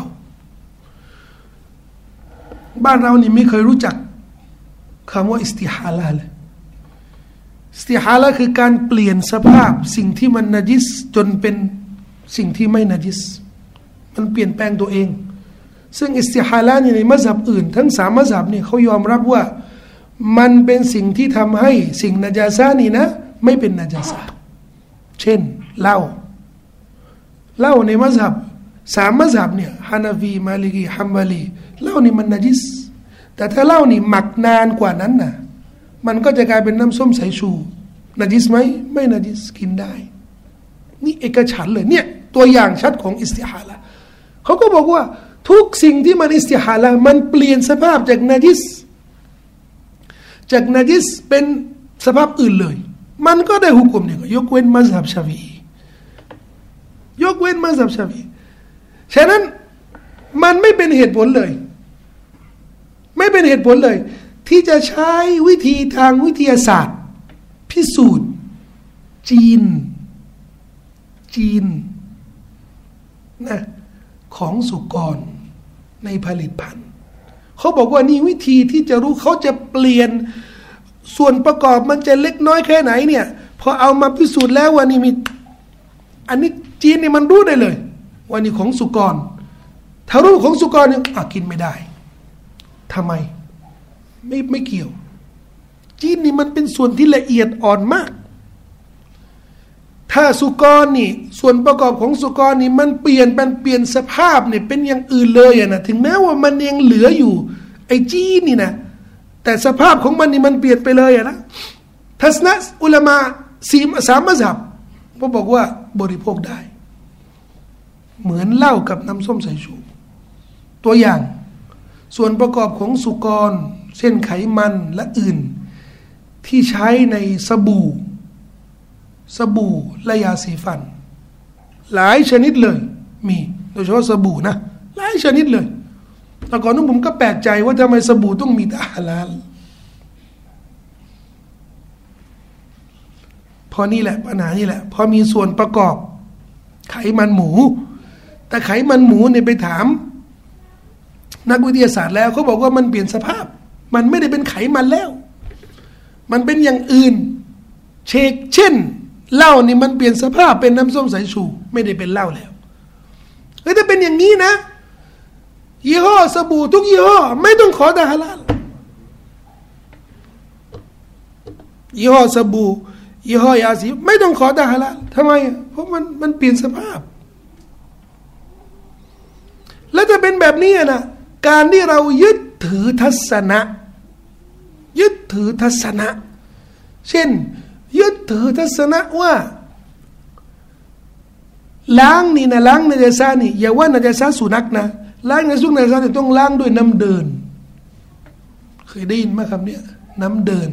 บ้านเรานี่ไม่เคยรู้จักคำว่าอิสติฮาลาเลยอิสติฮาลาคือการเปลี่ยนสภาพสิ่งที่มันนะญิสจนเป็นสิ่งที่ไม่นะญิสมันเปลี่ยนแปลงตัวเองซึ่งอิสติฮาลานี่ในมัซฮับอื่นทั้งสามมัซฮับนี่เขายอมรับว่ามันเป็นสิ่งที่ทำให้สิ่งนะญาซานี่นะไม่เป็นนะญาซาเช่นเหล้าเหล้าในมัซฮับสามมัซฮับเนี่ยฮานาฟีมาลิกีฮัมบาลีเหล้านี่มันนะญิสแต่ถ้าเหล้านี่หมักนานกว่านั้นน่ะมันก็จะกลายเป็นน้ำส้มสายชูนะญิสไหมไม่นะญิสกินได้นี่เอกฉันท์เลยเนี่ยตัวอย่างชัดของอิสติฮาลาเขาก็บอกว่าทุกสิ่งที่มันอิสติฮาลามันเปลี่ยนสภาพจากนะญิสจากนะญิสเป็นสภาพอื่นเลยมันก็ได้หุกมเนี่ยยกเว้นมัซฮับชาฟีอียกเว้นมัซฮับชาฟีอีฉะนั้นมันไม่เป็นเหตุผลเลยไม่เป็นเหตุผลเลยที่จะใช้วิธีทางวิทยาศาสตร์พิสูจน์จีนจีนนะของสุกรในผลิตภัณฑ์เขาบอกว่านี่วิธีที่จะรู้เขาจะเปลี่ยนส่วนประกอบมันจะเล็กน้อยแค่ไหนเนี่ยพอเอามาพิสูจน์แล้วว่านี่มีอันนี้จีนนี่มันรู้ได้เลยว่านี่ของสุกรถ้ารู้ของสุกรเนี่ยอ่ะกินไม่ได้ทำไมไม่ไม่เกี่ยวจีนนี่มันเป็นส่วนที่ละเอียดอ่อนมากถ้าสุกรนี่ส่วนประกอบของสุกรนี่มันเปลี่ยนเป็นเปลี่ยนสภาพเนี่ยเป็นอย่างอื่นเลยอะนะถึงแม้ว่ามันยังเหลืออยู่ไอ้จีนนี่นะแต่สภาพของมันนี่มันเปลี่ยนไปเลยอะนะทัศนะอุลามะสีสามมัซฮับก็บอกว่าบริโภคได้เหมือนเหล้ากับน้ำส้มสายชูตัวอย่างส่วนประกอบของสุกรเช่นไขมันและอื่นที่ใช้ในสบู่สบู่และยาสีฟันหลายชนิดเลยมีโดยเฉพาะสบู่นะหลายชนิดเลยแต่ก่อนนั้นผมก็แปลกใจว่าทำไมสบู่ต้องมีแต่ฮาลาลพอนี่แหละปัญหานี่แหละพอมีส่วนประกอบไขมันหมูแต่ไขมันหมูเนี่ยไปถามนักวิทยาศาสตร์แล้วเขาบอกว่ามันเปลี่ยนสภาพมันไม่ได้เป็นไขมันแล้วมันเป็นอย่างอื่นเชกเช่นเหล้านี่มันเปลี่ยนสภาพเป็นน้ำส้มสายชูไม่ได้เป็นเหล้าแล้วเฮ้ยถ้าเป็นอย่างนี้นะยี่ห้อสบู่ทุกยี่ห้อไม่ต้องขอแต่ฮาลาลยี่ห้อสบู่ยี่ห้อยาสีไม่ต้องขอแต่ฮาลาลทำไมเพราะมันมันเปลี่ยนสภาพแล้วจะเป็นแบบนี้นะการที่เรายึดถือทัศนะยึดถือทัศนะเช่นยึดถือทัศนะว่าล้างนี่นะล้างนาจาซานี่อย่าว่านาจาซาสุนัขนะล้างในสุนัขนาจาซานี่ต้องล้างด้วยน้ำเดินเคยได้ยินไหมคำนี้น้ำเดิน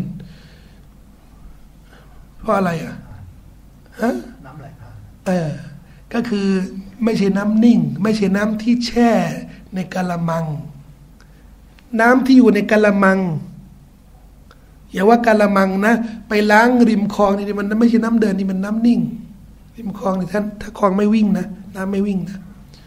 เพราะอะไรอ่ะฮะน้ำไหลผ่านเออก็คือไม่ใช่น้ำนิ่งไม่ใช่น้ำที่แช่ในกะละมังน้ำที่อยู่ในกะละมังอย่าว่ากะละมังนะไปล้างริมคลองนี่มันไม่ใช่น้ำเดินนี่มันน้ำนิ่งริมคลองนี่ท่านถ้าคลองไม่วิ่งนะน้ำไม่วิ่งนะ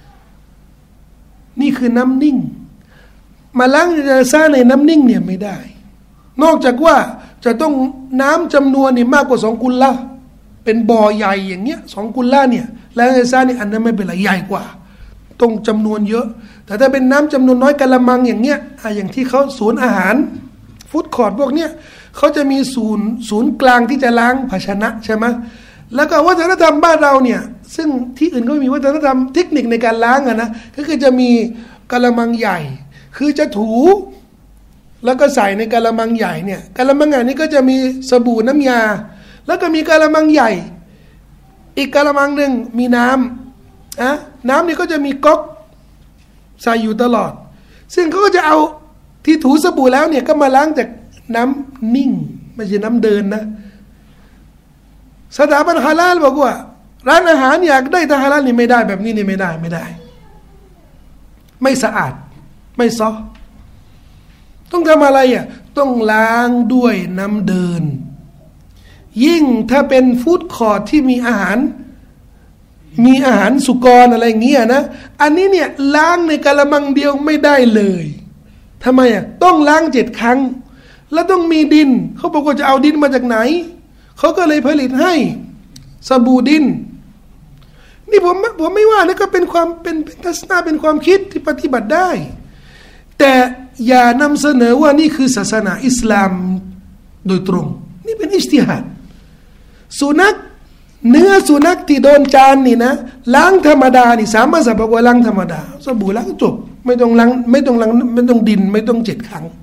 นี่คือน้ำนิ่งมาล้างจนาซะห์ในน้ำนิ่งเนี่ยไม่ได้นอกจากว่าจะต้องน้ำจำนวนนี่มากกว่าสองกุลละเป็นบ่อใหญ่อย่างเงี้ยสองกุลละเนี่ยแล้วจนาซะห์นี่อันนั้นไม่เป็นไรใหญ่กว่าต้องจำนวนเยอะแต่ถ้าเป็นน้ำจำนวนน้อยกะละมังอย่างเงี้ยอย่างที่เขาศูนย์อาหารฟู้ดคอร์ทพวกเนี้ยเขาจะมีศูนย์ศูนย์กลางที่จะล้างภาชนะใช่ไหมแล้วก็วัฒนธรรมบ้านเราเนี่ยซึ่งที่อื่นก็มีวัฒนธรรมเทคนิคในการล้างอะนะก็คือจะมีกะละมังใหญ่คือจะถูแล้วก็ใส่ในกะละมังใหญ่เนี่ยกะละมังใหญ่นี่ก็จะมีสบู่น้ำยาแล้วก็มีกะละมังใหญ่อีกกะละมังหนึ่งมีน้ำอะน้ำนี่ก็จะมีก๊อกใส่อยู่ตลอดซึ่งเขาก็จะเอาที่ถูสบู่แล้วเนี่ยก็มาล้างจากน้ำนิ่งไม่ใช่น้ำเดินนะสถาบันฮาลาลบอกว่าร้านอาหารอยากได้แต่ฮาลาลนี่ไม่ได้แบบนี้นี่ไม่ได้ไม่ได้ไม่สะอาดไม่ซอต้องทำอะไรอ่ะต้องล้างด้วยน้ำเดินยิ่งถ้าเป็นฟู้ดคอร์ทที่มีอาหารมีอาหารสุกรอะไรเงี้ยนะอันนี้เนี่ยล้างในกะละมังเดียวไม่ได้เลยทำไมอ่ะต้องล้างเจ็ดครั้งแล้วต้องมีดินเขาบอกว่าจะเอาดินมาจากไหนเขาก็เลยผลิตให้สบู่ดินนี่ผมผมไม่ว่านะก็เป็นความเป็นเป็นทัศนะเป็นความคิดที่ปฏิบัติได้แต่อย่านำเสนอว่านี่คือศาสนาอิสลามโดยตรงนี่เป็นอิจติฮาดสุนัขเนื้อสุนัขที่โดนจานนี่นะล้างธรรมดานี่สามารถสับบอกว่าล้างธรรมดาสบู่ล้างจบไม่ต้องล้างไม่ต้องล้างไม่ต้องดินไม่ต้องเจ็ดครั้ง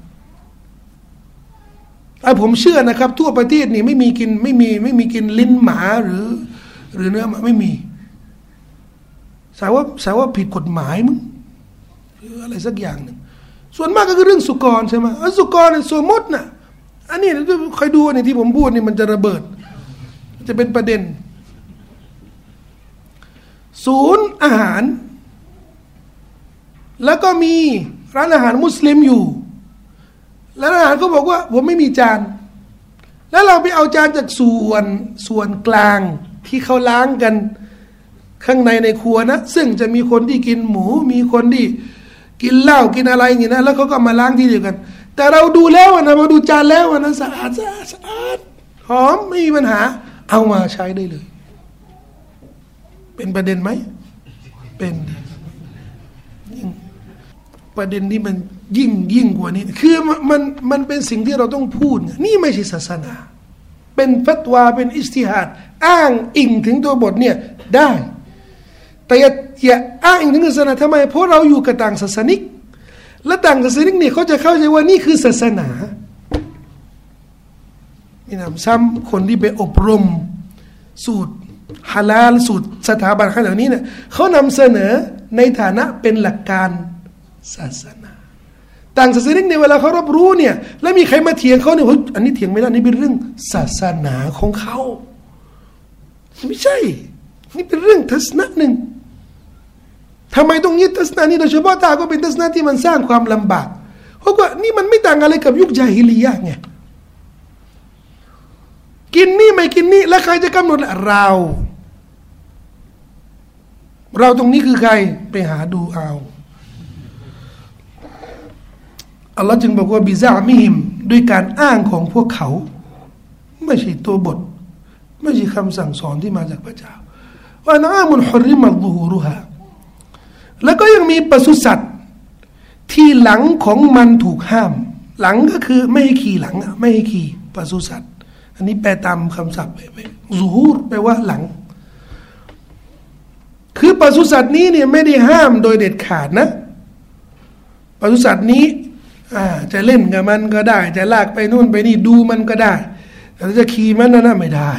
ไอ้ผมเชื่อนะครับทั่วประเทศนี่ไม่มีกินไม่มีไม่มีกินลิ้นหมาหรือหรือเนื้อหมาไม่มีสายว่าสายว่าผิดกฎหมายมั้งหรืออะไรสักอย่างหนึ่งส่วนมากก็คือเรื่องสุกรใช่ไหมสุกรเนี่ยสมมตินะอันนี้ใครดูนี่ที่ผมพูดนี่มันจะระเบิดจะเป็นประเด็นศูนย์อาหารแล้วก็มีร้านอาหารมุสลิมอยู่แล้วอาหารก็บอกว่าผมไม่มีจานแล้วเราไปเอาจานจากส่วนส่วนกลางที่เขาล้างกันข้างในในครัวนะซึ่งจะมีคนที่กินหมูมีคนที่กินเหล้ากินอะไรอย่างนี้นะแล้วเขาก็มาล้างที่เดียวกันแต่เราดูแล้วนะมาดูจานแล้วนะสะอาดสะอาดสะอาดหอมไม่มีปัญหาเอามาใช้ได้เลยเป็นประเด็นไหมเป็นประเด็นนี้มันยิ่งยิ่งกว่านี้คือมันมันเป็นสิ่งที่เราต้องพูดนี่ไม่ใช่ศาสนาเป็นฟัตวาเป็นอิจติฮาดอ้างอิงถึงตัวบทเนี่ยได้แต่อย่าอย่าอ้างอิงถึงศาสนาทำไมเพราะเราอยู่กับต่างศาสนิกและต่างศาสนิกเนี่ยเขาจะเข้าใจว่านี่คือศาสนามีนำซ้ำคนที่ไปอบรมสูตรฮาลาลสูตรสถาบันเหล่านี้เนี่ยเขานำเสนอในฐานะเป็นหลักการศาสนาต่างศาสนิกในเวลาเขารับรู้เนี่ยแล้วมีใครมาเถียงเขาเนี่ยอันนี้เถียงไม่ได้นี่เป็นเรื่องศาสนาของเขาไม่ใช่นี่เป็นเรื่องทัศนะหนึ่งทำไมต้องยึดทัศนะนี้โดยเฉพาะตาก็เป็นทัศนะที่มันสร้างความลำบากเพราะว่านี่มันไม่ต่างอะไรกับยุคญาฮิลียะห์ไงกินนี่ไม่กินนี่แล้วใครจะกำหนดเราเราตรงนี้คือใครไปหาดูเอาอัลลอฮ์จึงบอกว่าบิซามิฮิมด้วยการอ้างของพวกเขาไม่ใช่ตัวบทไม่ใช่คำสั่งสอนที่มาจากพระเจ้าว่านะอามุนฮุริมัลซุฮูรุฮาแล้วก็ยังมีปศุสัตว์ที่หลังของมันถูกห้ามหลังก็คือไม่ให้ขี่หลังไม่ให้ขี่ปศุสัตว์อันนี้แปลตามคำศัพท์ไปซูฮูรแปลว่าหลังคือปศุสัตว์นี้เนี่ยไม่ได้ห้ามโดยเด็ดขาดนะปศุสัตว์นี้อ่าจะเล่นกับมันก็ได้จะลากไปนู่นไปนี่ดูมันก็ได้แต่จะขี่มันนั่นนะไม่ได้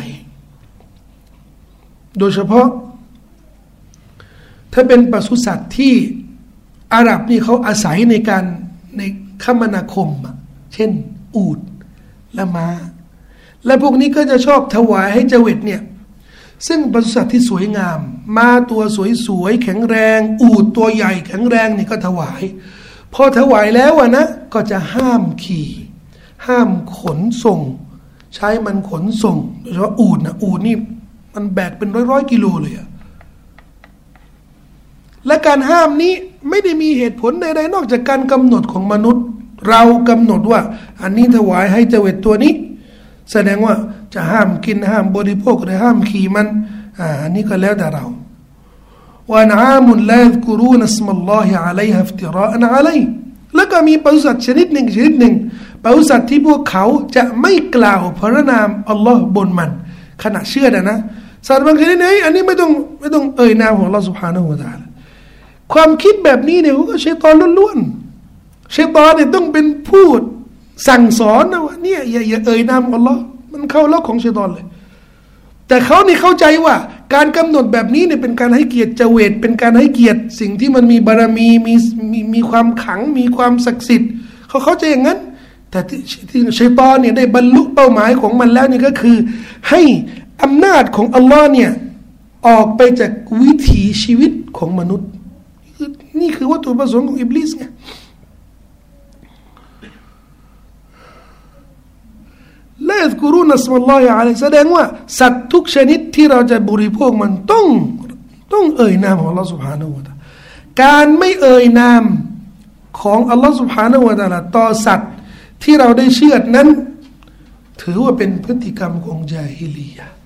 โดยเฉพาะถ้าเป็นปศุสัตว์ที่อาหรับนี่เขาอาศัยในการในคมนาคมเช่นอูฐและม้าและพวกนี้ก็จะชอบถวายให้เจวิตเนี่ยซึ่งปศุสัตว์ที่สวยงามม้าตัวสวยๆแข็งแรงอูฐตัวใหญ่แข็งแรงนี่ก็ถวายพอถวายแล้วอะนะก็จะห้ามขี่ห้ามขนส่งใช้มันขนส่งโดยเฉพาะอูฐนะอูฐนี่มันแบกเป็นร้อยร้อยกิโลเลยอะและการห้ามนี้ไม่ได้มีเหตุผลใดๆนอกจากการกำหนดของมนุษย์เรากำหนดว่าอันนี้ถวายให้เจวิตตัวนี้แสดงว่าจะห้ามกินห้ามบริโภคหรือห้ามขี่มันอ่าอันนี้ก็แล้วแต่เราวะนะอามุลลายัซกุรูนัสมัลลอฮิอะลัยฮะอิฟติราอันอะลัยแล้วก็มีปศุสัตว์ชนิดหนึ่งชนิดหนึ่งปศุสัตว์ที่พวกเขาจะไม่กล่าวพระนามอัลลอฮ์บนมันขณะเชื่อนะนะสัตว์บางชนิดนี้อันนี้ไม่ต้องไม่ต้องเอ่ยนามของอัลลอฮ์ سبحانه และ تعالى ความคิดแบบนี้เนี่ยก็ชัยฏอนล้วนๆชัยฏอนเนี่ยต้องเป็นผู้สั่งสอนนะว่าเนี่ยอย่าอย่าเอ่ยนามอัลลอฮ์มันเข้าล็อกของชัยฏอนเลยแต่เขานี่เข้าใจว่าการกำหนดแบบนี้เนี่ยเป็นการให้เกียรติเจเวตเป็นการให้เกียรติสิ่งที่มันมีบารมีมีมีมีความขังมีความศักดิ์สิทธิ์เขาเข้าใจอย่างนั้นแต่ที่ที่ชัยฏอนเนี่ยได้บรรลุเป้าหมายของมันแล้วนี่ก็คือให้อำนาจของอัลลอฮ์เนี่ยออกไปจากวิถีชีวิตของมนุษย์นี่คือวัตถุประสงค์ของอิบลิสไงละยัซกุรูนัสมัลลอฮิอะลัยฮิแสดงว่าสัตว์ทุกชนิดที่เราจะบริโภคมันต้องต้องเอ่ยนามของอัลลอฮฺ سبحانه และ تعالى การไม่เอ่ยนามของอัลลอฮฺ سبحانه และ تعالى ต่อสัตว์ที่เราได้เชือดนั้นถือว่าเป็นพฤติกรรมของญาฮิลียะห์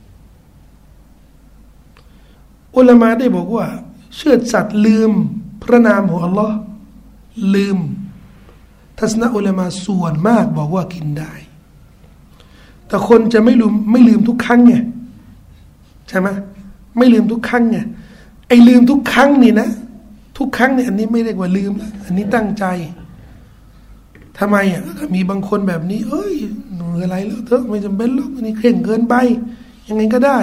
อุลามะได้บอกว่าเชือดสัตว์ลืมพระนามของอัลลอฮ์ลืมทัศนะอุลามะส่วนมากบอกว่ากินได้แต่คนจะไม่ลืมไม่ลืมทุกครั้งไงใช่ไหมไม่ลืมทุกครั้งไงไอ้ลืมทุกครั้งนี่นะทุกครั้งเนี่ยอันนี้ไม่เรียกว่าลืมแล้วอันนี้ตั้งใจทำไมอ่ะมีบางคนแบบนี้เอ้ยหนูอะไรแล้วเถอะไม่จำเป็นหรอกอันนี้เคร่งเกินไปยังไงก็ได้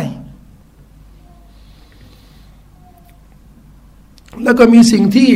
แล้วก็มีสิ่งที่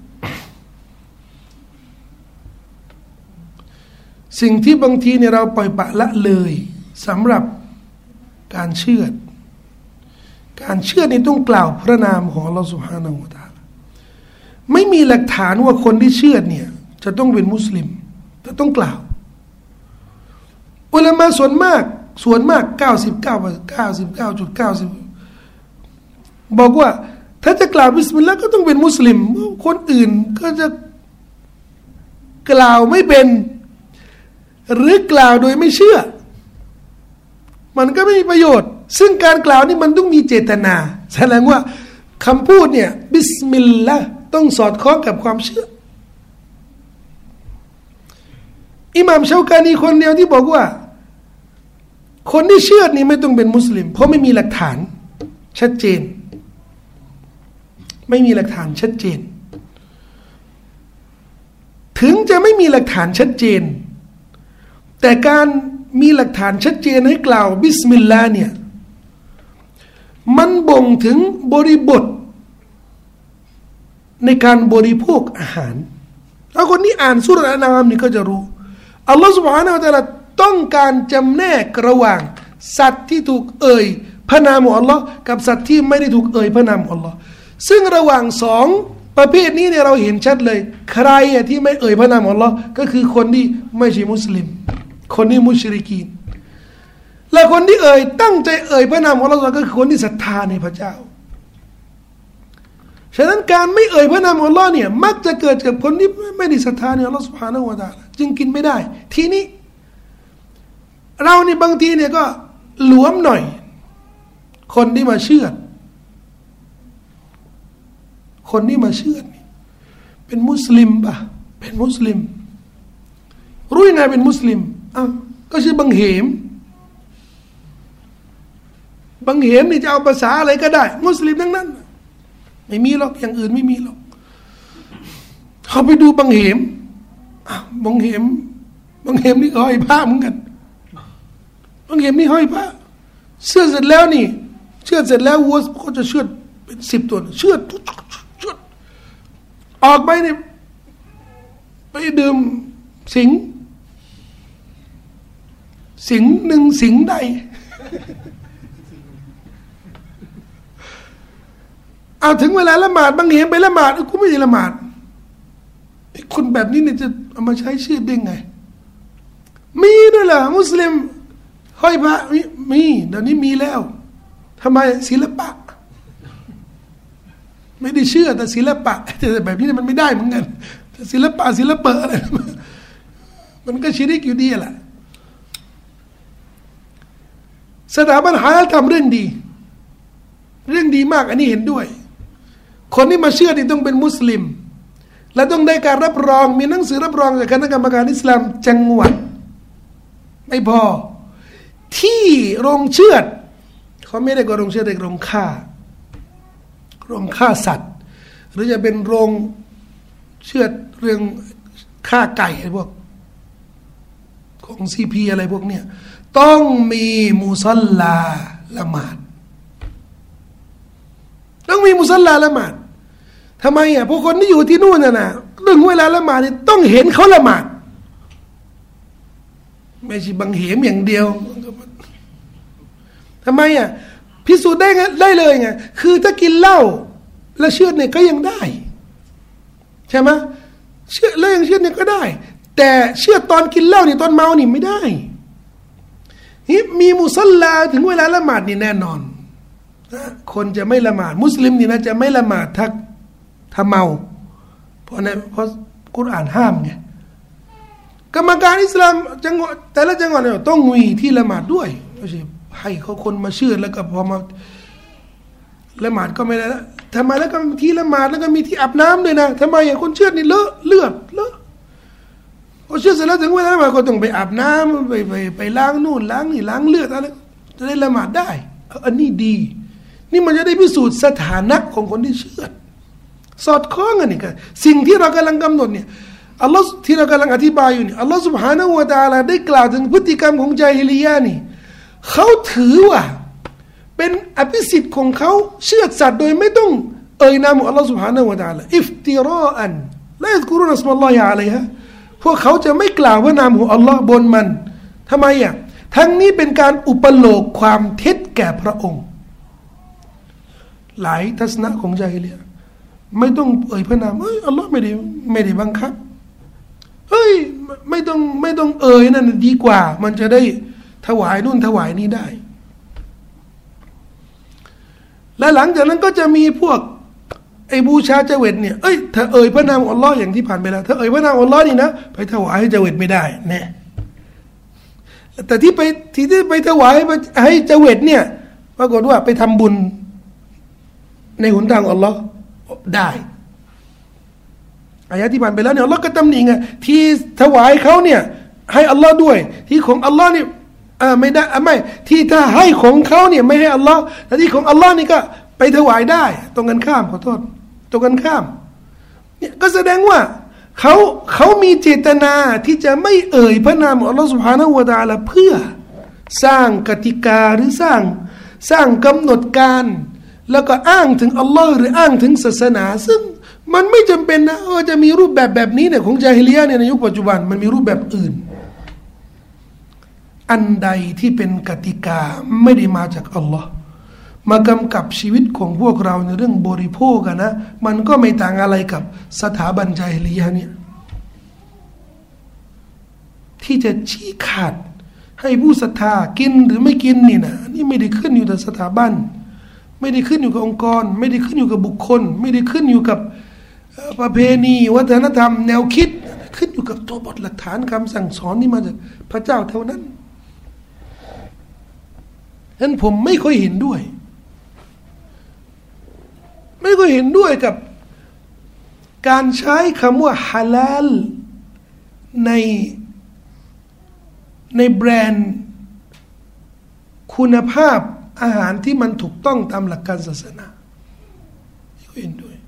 สิ่งที่บางทีเนี่ยเราปล่อยปละละเลยสำหรับการเชื่อการเชื่อนี่ต้องกล่าวพระนามของอัลลอฮฺ سبحانه และ تعالى ไม่มีหลักฐานว่าคนที่เชื่อเนี่ยจะต้องเป็นมุสลิมแต่ต้องกล่าวอุลามะส่วนมากส่วนมาก เก้าสิบเก้า เก้าสิบเก้าจุดเก้าสิบ บอกว่าถ้าจะกล่าวบิสมิลลาห์ก็ต้องเป็นมุสลิมคนอื่นก็จะกล่าวไม่เป็นหรือกล่าวโดยไม่เชื่อมันก็ไม่มีประโยชน์ซึ่งการกล่าวนี่มันต้องมีเจตนาแสดงว่าคำพูดเนี่ยบิสมิลลาห์ต้องสอดคล้องกับความเชื่ออิหม่ามชาวกานีคนเดียวที่บอกว่าคนที่เชื่อนี่ไม่ต้องเป็นมุสลิมเพราะไม่มีหลักฐานชัดเจนไม่มีหลักฐานชัดเจนถึงจะไม่มีหลักฐานชัดเจนแต่การมีหลักฐานชัดเจนให้กล่าวบิสมิลลาห์เนี่ยมันบ่งถึงบริบทในการบริโภคอาหารแล้วคนที่อ่านซูเราะห์อันอามนี่ก็จะรู้อัลลอฮฺ سبحانه และ تعالى ต้องการจำแนกระหว่างสัตว์ที่ถูกเอ่ยพระนามของอัลลอฮ์กับสัตว์ที่ไม่ได้ถูกเอ่ยพระนามของอัลลอฮ์ซึ่งระหว่างสองประเภทนี้เนี่ยเราเห็นชัดเลยใครที่ไม่เอ่ยพระนามของอัลลอฮ์ก็คือคนที่ไม่ใช่มุสลิมคนที่มุชริกีนและคนที่เอ่ยตั้งใจเอ่ยพระนามของอัลลอฮ์ก็คือคนที่ศรัทธาในพระเจ้าฉะนั้นการไม่เอ่ยพระนามของอัลลอฮ์เนี่ยมักจะเกิดกับคนที่ไม่ได้ศรัทธาในอัลลอฮ์ سبحانه และ تعالى จึงกินไม่ได้ทีนี้เรานี่บางทีเนี่ยก็หลวมหน่อยคนที่มาเชื่อคนที่มาเชื่อเป็นมุสลิมป่ะเป็นมุสลิมรู้ยังไงเป็นมุสลิมอ้าวก็ชื่อบังเหมบังเหมนี่จะเอาภาษาอะไรก็ได้มุสลิมทั้งนั้นไม่มีหรอกอย่างอื่นไม่มีหรอกเขาไปดูบังเหมอ้าวบังเหมบังเหมนี่ห้อยผ้าเหมือนกันบังเหมนี่ห้อยผ้าเชื่อเสร็จแล้วนี่เชื่อเสร็จแล้ววัวเขาจะเชื่อเป็นสิบตัวเชื่อออกไปเนี่ยไปดื่มสิงสิงหนึ่งสิงใดเอาถึงเวลาละหมาดบางเหมไปละหมาดกูไม่ได้ละหมาดคนแบบนี้เนี่ยจะเอามาใช้ชื่อได้ไงมีด้วยล่ะมุสลิมห้อยพระมีเดี๋ยวนี้มีแล้วทำไมศิลปะไม่ได้เชื่อแต่ศิลปะแต่แบบนี้มันไม่ได้เหมือนกันศิลปะศิลปะอะไรมันก็ชิริกอยู่ดีแหละสถาบันหาทำเรื่องดีเรื่องดีมากอันนี้เห็นด้วยคนที่มาเชื่อนี่ต้องเป็นมุสลิมและต้องได้การรับรองมีหนังสือรับรองจากคณะกรรมการอิสลามจังหวัดไม่พอที่โรงเชือดเขาไม่ได้ก็โรงเชือดแต่โรงฆ่าโรงฆ่าสัตว์หรือจะเป็นโรงเชือดเรื่องฆ่าไก่อะไรพวกของซีพีอะไรพวกเนี้ยต้องมีมุศอลลาละหมาดต้องมีมุศอลลาละหมาดทำไมอ่ะพวกคนที่อยู่ที่นู่นน่ะนะเรื่องเวลาละหมาดนี่ต้องเห็นเขาละหมาดไม่ใช่บังเหมอย่างเดียวทำไมอ่ะพิสูจน์ได้ไงได้เลยไงคือถ้ากินเหล้าแล้วเชื่อเนี่ยก็ยังได้ใช่ไหมเชื่อแล้วยังเชื่อเนี่ยก็ได้แต่เชื่อตอนกินเหล้านี่ตอนเมานี่ไม่ได้นี่มีมุศอลลาถึงเวลาละหมาดนี่แน่นอนนะคนจะไม่ละหมาดมุสลิมนี่นะจะไม่ละหมาดถ้าถ้าเมาเพราะเนี่ยเพราะกุรอานห้ามไงกรรมการอิสลามจังหวัดแต่ละจังหวัดเนี่ยต้องมีที่ละหมาดด้วยไม่ใช่ให้เขาคนมาเชื่อแล้วก็พอมาละหมาดก็ไม่ได้แล้วทำไมแล้วก็ที่ละหมาดแล้วก็มีที่อาบน้ำด้วยนะทำไมอ่ะคนเชื่อนี่เลอะเลือดเลอะพอเชื่อเสร็จแล้วถึงเวลาละหมาดก็ต้องไปอาบน้ำไปไปไปล้างนู่นล้างนี่ล้างเลือดอะไรจะได้ละหมาดได้อันนี้ดีนี่มันจะได้พิสูจน์สถานะของคนที่เชื่อสอดคล้องกันนี่กันสิ่งที่เรากำลังกำหนดเนี่ยอัลลอฮ์ที่เรากำลังอธิบายอยู่นี่อัลลอฮ์ سبحانه และ تعالى ได้กล่าวถึงพฤติกรรมของญาฮิลิยะห์นี่เขาถือว่าเป็นอภิสิทธิ์ของเขาเชื่อสัตว์โดยไม่ต้องเอ่ยนามของอัลลอฮ์ سبحانه และ تعالى อิฟติราอันละยัซกุรุนอัสมัลลอฮิอะลัยฮะพวกเขาจะไม่กล่าวว่านามของอัลลอฮ์บนมันทำไมอ่ะทั้งนี้เป็นการอุปโลกความเท็จแก่พระองค์หลายทัศนะของญาฮิลิยะห์ไม่ต้องเอ่ยพระนามเอ้ยอัลลอฮ์ไม่ได้ไม่ได้บังคับเฮ้ยไม่ต้องไม่ต้องเอ่ยนั่นดีกว่ามันจะได้ถวายนู่นถวายนี่ได้และหลังจากนั้นก็จะมีพวกไอ้บูชาเจวิตเนี่ยเอ้ยถ้าเอ่ยพระนามอัลลอฮ์อย่างที่ผ่านไปแล้วถ้าเอ่ยพระนามอัลลอฮ์นี่นะไปถวายให้เจวิตไม่ได้แน่แต่ที่ไปที่ที่ไปถวายให้เจวิตเนี่ยปรากฏว่าไปทำบุญในหนทางอัลลอฮ์ได้อายะที่ผ่านไปแล้วเนี่ยอัลลอฮ์ก็ตำหนิไงที่ถวายเขาเนี่ยให้อัลลอฮ์ด้วยที่ของอัลลอฮ์นี่อ่าไม่ได้ไม่ที่ถ้าให้ของเขาเนี่ยไม่ให้อัลลอฮ์แต่ที่ของอัลลอฮ์นี่ก็ไปถวายได้ตรงกันข้ามขอโทษตรงกันข้ามเนี่ยก็แสดงว่าเขาเขามีเจตนาที่จะไม่เอ่ยพระนามของอัลลอฮ์ سبحانه และ تعالى เพื่อสร้างกติกาหรือสร้างสร้างกำหนดการแล้วก็อ้างถึงอัลลอฮ์หรืออ้างถึงศาสนาซึ่งมันไม่จำเป็นนะเออจะมีรูปแบบแบบนี้เนี่ยของญาฮิลิยะห์เนี่ยในยุคปัจจุบันมันมีรูปแบบอื่นอันใดที่เป็นกติกาไม่ได้มาจากอัลลอฮ์มากำกับชีวิตของพวกเราในเรื่องบริโภคกันนะมันก็ไม่ต่างอะไรกับสถาบันญาฮิลิยะห์เนี่ยที่จะชี้ขาดให้ผู้ศรัทธากินหรือไม่กินนี่นะนี่ไม่ได้ขึ้นอยู่กับสถาบันไม่ได้ขึ้นอยู่กับองค์กรไม่ได้ขึ้นอยู่กับบุคคลไม่ได้ขึ้นอยู่กับประเพณีวัฒนธรรมแนวคิดขึ้นอยู่กับตัวบทหลักฐานคำสั่งสอนที่มาจากพระเจ้าเท่านั้นฉะนั้นผมไม่ค่อยเห็นด้วยไม่ค่อยเห็นด้วยกับการใช้คำว่าฮาลาลในในแบรนด์คุณภาพอาหารที่มันถูกต้องตามหลักการศาสนาไม่ค่อยเห็นด้วย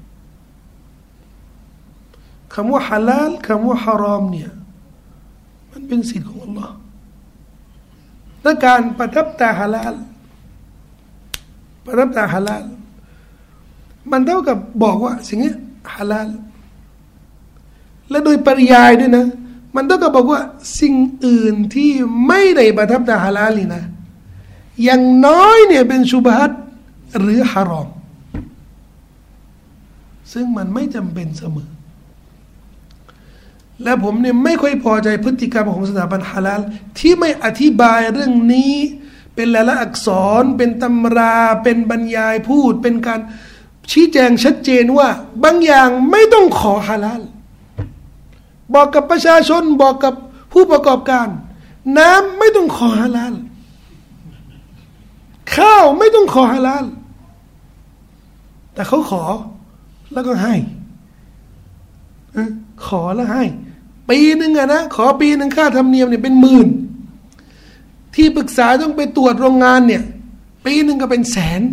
คำว่าฮาลาลคำว่าฮารอมเนี่ยมันเป็นสิทธิ์ของอัลลอฮ์และการประทับตาฮาลาลประทับตาฮาลาลมันเท่ากับบอกว่าสิ่งนี้ฮาลาลและโดยปริยายด้วยนะมันเท่ากับบอกว่าสิ่งอื่นที่ไม่ได้ประทับตาฮาลาลนี่นะอย่างน้อยเนี่ยเป็นชุบฮัตหรือฮารอมซึ่งมันไม่จำเป็นเสมอและผมเนี่ยไม่ค่อยพอใจพฤติกรรมของสถาบันฮาลาลที่ไม่อธิบายเรื่องนี้เป็นลายละอักษรเป็นตำราเป็นบรรยายพูดเป็นการชี้แจงชัดเจนว่าบางอย่างไม่ต้องขอฮาลาลบอกกับประชาชนบอกกับผู้ประกอบการน้ำไม่ต้องขอฮาลาลข้าวไม่ต้องขอฮาลาลแต่เขาขอแล้วก็ให้ขอแล้วให้ปีหนึ่งอะนะขอปีหนึ่งค่าธรรมเนียมเนี่ยเป็นหมื่นที่ปรึกษาต้องไปตรวจโรงงานเนี่ยปีหนึ่งก็เป็นแสน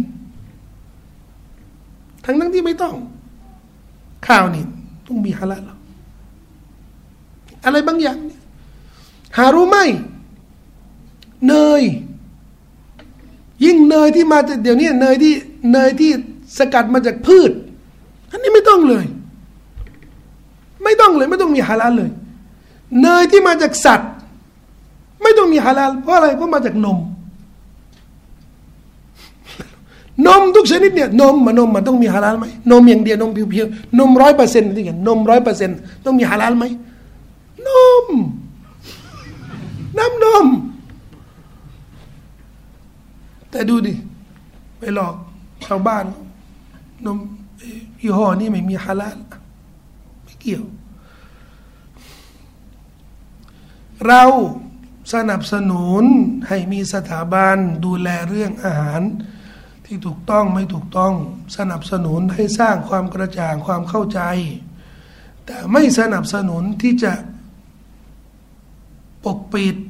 ทั้งทั้งที่ไม่ต้องข้าวนี่ต้องมีฮาลาลอะไรบางอย่างเนี่ยหารู้ไหมเนยยิ่งเนยที่มาจากเดี๋ยวนี้เนยที่เนยที่สกัดมาจากพืชอันนี้ไม่ต้องเลยไม่ต้องเลยไม่ต้องมีฮาลาลเลยเนยที่มาจากสัตว์ไม่ต้องมีฮาลาลเพราะอะไรเพราะมาจากนมนมทุกชนิดเนี่ยนมมันนมมันต้องมีฮาลาลไหมนมอย่างเดียวนมเพียวๆนมร้อยเปอร์เซ็นต์ที่เห็นนมร้อยเปอร์เซ็นต์ต้องมีฮาลาลไหมนมน้ำนมแต่ดูดิไปหลอกชาวบ้านนมยี่ห้อนี้ไม่มีฮาลาลไม่เกี่ยวเราสนับสนุนให้มีสถาบันดูแลเรื่องอาหารที่ถูกต้องไม่ถูกต้องสนับสนุนให้สร้างความกระจ่างความเข้าใจแต่ไม่สนับสนุนที่จะปกปิด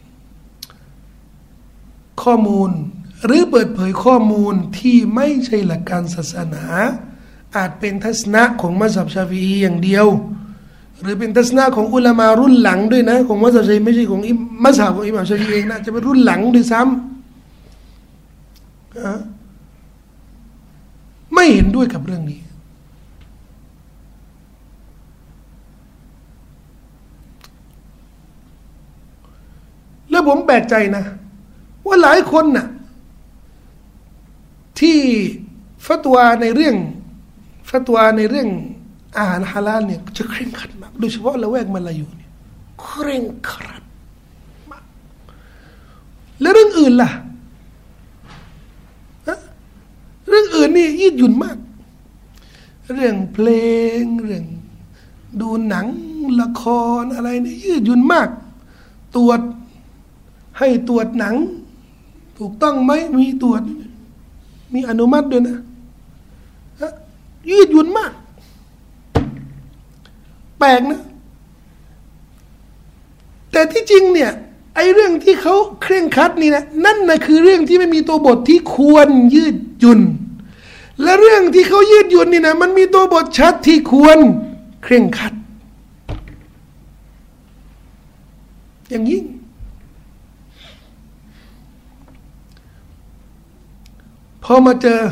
ข้อมูลหรือเปิดเผยข้อมูลที่ไม่ใช่หลักการศาสนาอาจเป็นทัศนะของมัซฮับชาฟีอีอย่างเดียวหรือเป็นทัศนะของอุลามารุ่นหลังด้วยนะของมัซฮับชาฟีอีไม่ใช่ของมัซฮับของอิหม่ามชาฟีอีเองนะจะเป็นรุ่นหลังด้วยซ้ำไม่เห็นด้วยกับเรื่องนี้แล้วผมแปลกใจนะว่าหลายคนน่ะที่ฟัตวาในเรื่องฟัตวาในเรื่องอาหารฮาลาลเนี่ยจะเคร่งครัดมากโดยเฉพาะละแวกมาลายูเนี่ยเคร่งครัดมากแล้วเรื่องอื่นล่ะเรื่องอื่นนี่ยืดหยุ่นมากเรื่องเพลงเรื่องดูหนังละครอะไรเนี่ยยืดหยุ่นมากตรวจให้ตรวจหนังถูกต้องไหมมีตรวจมีอนุมัติด้วยนะยืดหยุ่นมากแปลกนะแต่ที่จริงเนี่ยไอ้เรื่องที่เขาเคร่งครัดนี่นะนั่นนะคือเรื่องที่ไม่มีตัวบทที่ควรยืดหยุ่นและเรื่องที่เขายืดหยุ่นนี่นะมันมีตัวบทชัดที่ควรเคร่งครัดอย่างยิ่งพอมาเจอ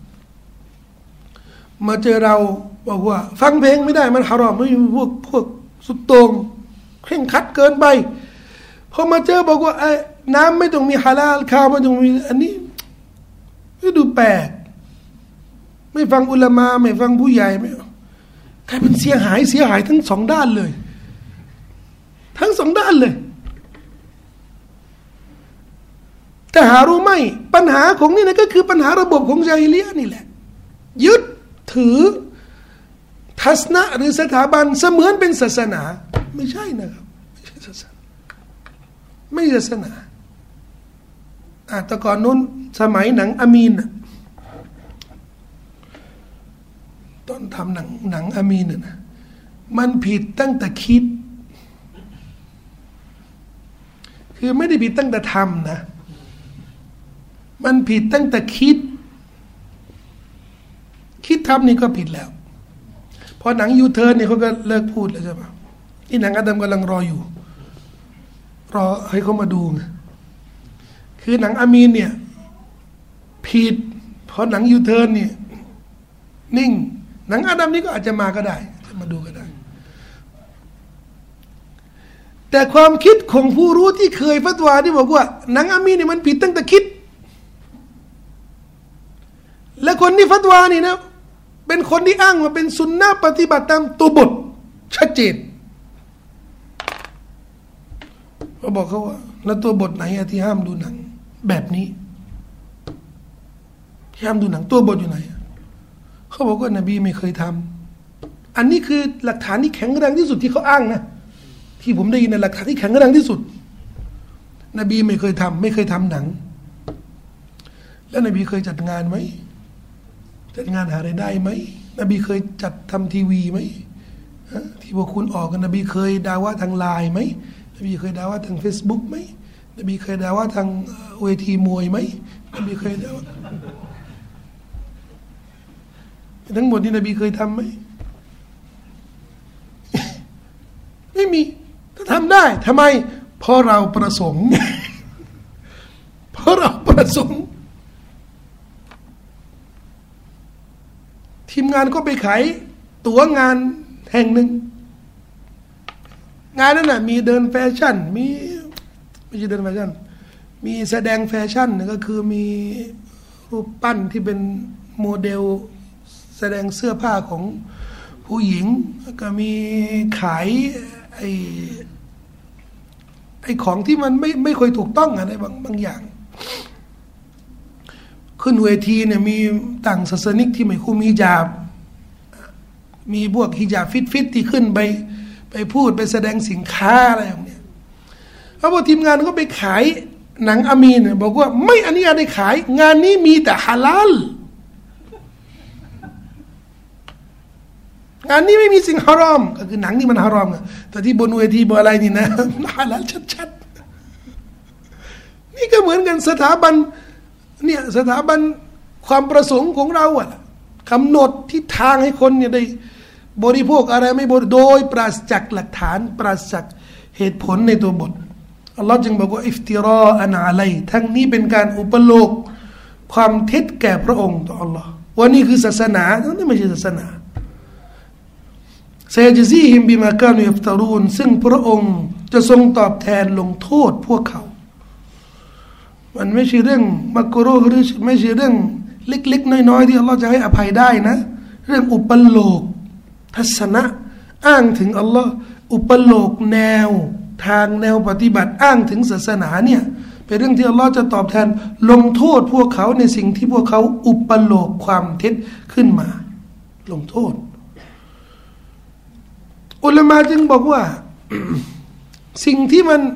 มาเจอเราบอกว่าฟังเพลงไม่ได้มันฮารอมไม่พวกพวกสุดโต่งเคร่งครัดเกินไปพอมาเจอบอกว่าไอ้น้ำไม่ต้องมีฮาลาลข้าวไม่ต้องมีอันนี้ก็ดูแปลกไม่ฟังอุลามาไม่ฟังผู้ใหญ่ไม่กลายเป็นเสียหายเสียหายทั้งสองด้านเลยทั้งสองด้านเลยแต่หารู้ไหมปัญหาของนี่นะก็คือปัญหาระบบของญาฮิลิยะห์นี่แหละยึดถือทัศนะหรือสถาบันเสมือนเป็นศาสนาไม่ใช่นะครับไม่ใช่ศาสนาไม่ศาสนาอ่ะแต่ก่อนนู้นสมัยหนังอามีนนะตอนทำหนังหนังอามีนนะมันผิดตั้งแต่คิดคือไม่ได้ผิดตั้งแต่ทำนะมันผิดตั้งแต่คิดคิดทำนี่ก็ผิดแล้วพอหนังยูเทิร์นเนี่ยเขาก็เลิกพูดแล้วใช่ปะที่หนังอาดัมกำลังรออยู่รอให้เขามาดูไงคือหนังอามีนเนี่ยผิดพอหนังยูเทิร์นเนี่ยนิ่งหนังอาดัมนี่ก็อาจจะมาก็ได้จะมาดูก็ได้แต่ความคิดของผู้รู้ที่เคยฟัตวาที่บอกว่าหนังอามีนเนี่ยมันผิดตั้งแต่คิดและคนที่ฟัตวานี่นะเป็นคนที่อ้างว่าเป็นสุนนะปฏิบัติตามตัวบทชัดเจนก็บอกเขาว่าแล้วตัวบทไหนอะที่ห้ามดูหนังแบบนี้ที่ห้ามดูหนังตัวบทอยู่ไหนเขาบอกว่านบีไม่เคยทำอันนี้คือหลักฐานที่แข็งแรงที่สุดที่เขาอ้างนะที่ผมได้ยินในหลักฐานที่แข็งแรงที่สุดนบีไม่เคยทำไม่เคยทำหนังแล้วนบีเคยจัดงานไหมจัดงานหารายได้ไหมนบีเคยจัดทำทีวีไหมที่พวกคุณออกกันนบีเคยดาวะทางไลน์ไหมนบีเคยดาวะทาง Facebook ไหมนบีเคยดาวะทางเวทีมวยไหมนบีเคยดาวะทั้งหมดที่นบีเคยทำไหมไม่มีถ้าทำได้ทำไมเพราะเราประสงค์เพราะเราประสงค์ทีมงานก็ไปขายตั๋วงานแห่งหนึ่งงานนั้นน่ะมีเดินแฟชั่นมีไม่ใช่เดินแฟชั่นมีแสดงแฟชั่นก็คือมีรูปปั้นที่เป็นโมเดลแสดงเสื้อผ้าของผู้หญิงก็มีขายไอ้ไอ้ของที่มันไม่ไม่ค่อยถูกต้องอะไรบางบางอย่างขึ้นเวทีเนี่ยมีต่างศาสนิกที่ไม่คุมฮิญาบมีพวกฮิญาบฟิตๆที่ขึ้นไปไปพูดไปแสดงสินค้าอะไรอย่างเนี้ยแล้วพอทีมงานก็ไปขายหนังอามีนบอกว่าไม่อนุญาตให้ขายงานนี้มีแต่ฮาลาลงานนี้ไม่มีสิ่งฮารอมก็คือหนังนี่มันฮารอมแต่ที่บนเวทีบนอะไรนี่นะฮาลาลชัดๆนี่ก็เหมือนกันสถาบันเนี่ยสถาบันความประสงค์ของเราอะกำหนดทิศทางให้คนเนี่ยได้บริโภคอะไรไม่บริโดยปราศจากหลักฐานปราศจากเหตุผลในตัวบทอัลลอฮ์จึงบอกว่าอิฟติรออันอะลัยทั้งนี้เป็นการอุปโลกความเท็จแก่พระองค์ต่ออัลลอฮ์ว่านี่คือศาสนาทั้งนี้ไม่ใช่ศาสนาเซจซีฮิมบิมากานุยัฟตารูนซึ่งพระองค์จะทรงตอบแทนลงโทษพวกเขามันไม่ใช่เรื่องมักรุหรือไม่ใช่เรื่องเล็กๆน้อยๆที่อัลลอฮ์จะให้อภัยได้นะเรื่องอุปโลกทัศนะอ้างถึงอัลลอฮ์อุปโลกแนวทางแนวปฏิบัติอ้างถึงศาสนาเนี่ยเป็นเรื่องที่อัลลอฮ์จะตอบแทนลงโทษพวกเขาในสิ่งที่พวกเขาอุปโลกความเท็จขึ้นมาลงโทษอุลามะจึงบอกว่า สิ่งที่มัน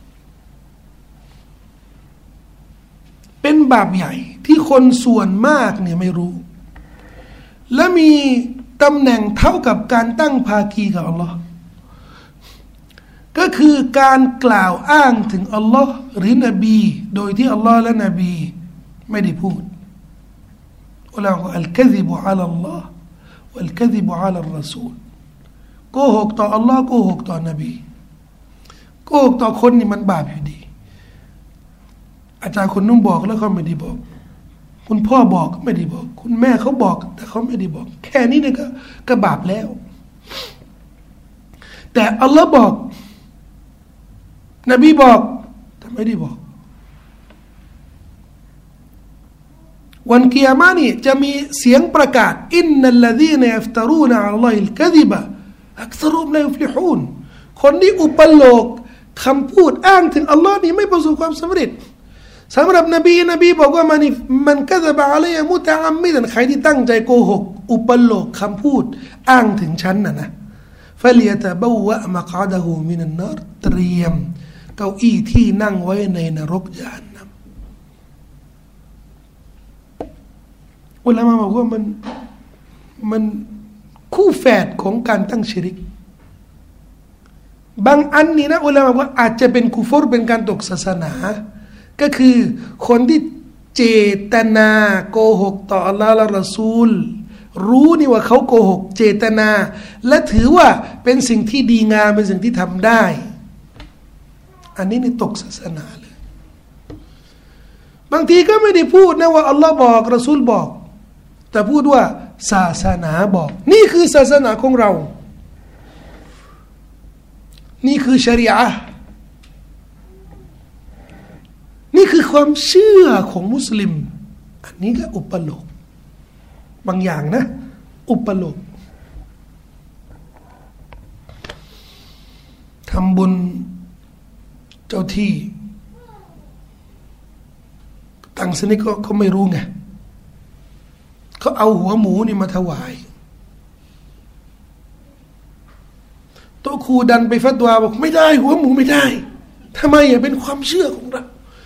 เป็นบาปใหญ่ที่คนส่วนมากเนี่ยไม่รู้และมีตำแหน่งเท่ากับการตั้งภาคีกับอัลลอฮ์ก็คือการกล่าวอ้างถึงอัลลอฮ์หรือนบีโดยที่อัลลอฮ์และนบีไม่ได้พูดอุลามะบอกอัลกะซิบุอะลัลลอฮ์วัลกะซิบุอะลัลรอซูลโกหกต่ออัลลอฮ์โกหกต่อนบีโกหกต่อคนนี่มันบาปอยู่ดีอาจารย์คนนู้นบอกแล้วเขาไม่ได้บอกคุณพ่อบอกก็ไม่ได้บอกคุณแม่เขาบอกแต่เขาไม่ได้บอกแค่นี้เนี่ยก็ก็บาปแล้วแต่อัลลอฮ์บอกนบีบอกแต่ไม่ได้บอกวันกิยามะห์นี่จะมีเสียงประกาศอินนัลลซีนยัฟตารูนอะลัลลอฮิลกะซิบะอักษรุมลายุฟลิฮูนคนที่อุปโลกคำพูดอ้างถึงอัลลอฮ์นี่ไม่ประสบความสำเร็จสำหรับนบีนบีบอกว่ามันมันกะซะบะอะลัยมุตะอัมมิดันใครที่ตั้งใจโกหกอุปโลกคำพูดอ้างถึงฉันน่ะนะฟะลิยะตะบะวะมะกอดะฮูมินันนารเตรียมเก้าอี้ที่นั่งไว้ในนรกยานนัมอุลามะบอกว่ามันมันคู่แฝดของการตั้งชิริกบางอันนี่นะอุลามะบอกว่าอาจจะเป็นกุฟรเป็นการตกศาสนาก็คือคนที่เจตนาโกหกต่ออัลลอฮ์และรอซูลรู้นี่ว่าเขาโกหกเจตนาและถือว่าเป็นสิ่งที่ดีงามเป็นสิ่งที่ทำได้อันนี้นี่ตกศาสนาเลยบางทีก็ไม่ได้พูดนะว่าอัลลอฮ์บอกรอซูลบอกแต่พูดว่าศาสนาบอกนี่คือศาสนาของเรานี่คือชะรีอะห์นี่คือความเชื่อของมุสลิมอันนี้ก็อุปโลกบางอย่างนะอุปโลกทำบุญเจ้าที่ต่างศาสนาก็เขาไม่รู้ไงเขาเอาหัวหมูนี่มาถวายโต๊ะครูดันไปฟัตวาบอกไม่ได้หัวหมูไม่ได้ทำไมอ่ะเป็นความเชื่อของเรา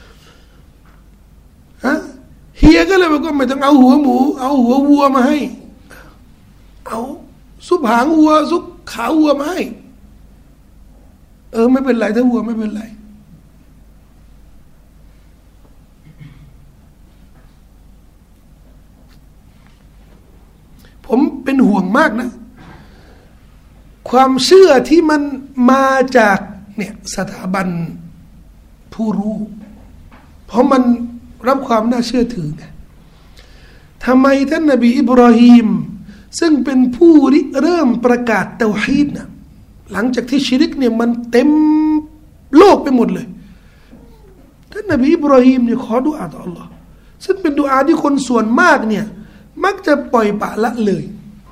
ฮะเฮียก็เลยบอกว่าไม่ต้องเอาหัวหมูเอาหัววัวมาให้เอาซุปหางวัวซุปขาวัวมาให้เออไม่เป็นไรถ้าวัวไม่เป็นไรผมเป็นห่วงมากนะความเชื่อที่มันมาจากเนี่ยสถาบันผู้รู้เพราะมันรับความน่าเชื่อถือไงทำไมท่านนบีอิบราฮิมซึ่งเป็นผู้ริเริ่มประกาศเตาฮีดนะหลังจากที่ชิริกเนี่ยมันเต็มโลกไปหมดเลยท่านนบีอิบราฮิมเนี่ยขอดุอาต่อ Allah ซึ่งเป็นดุอาที่คนส่วนมากเนี่ยมักจะปล่อยปละละเลย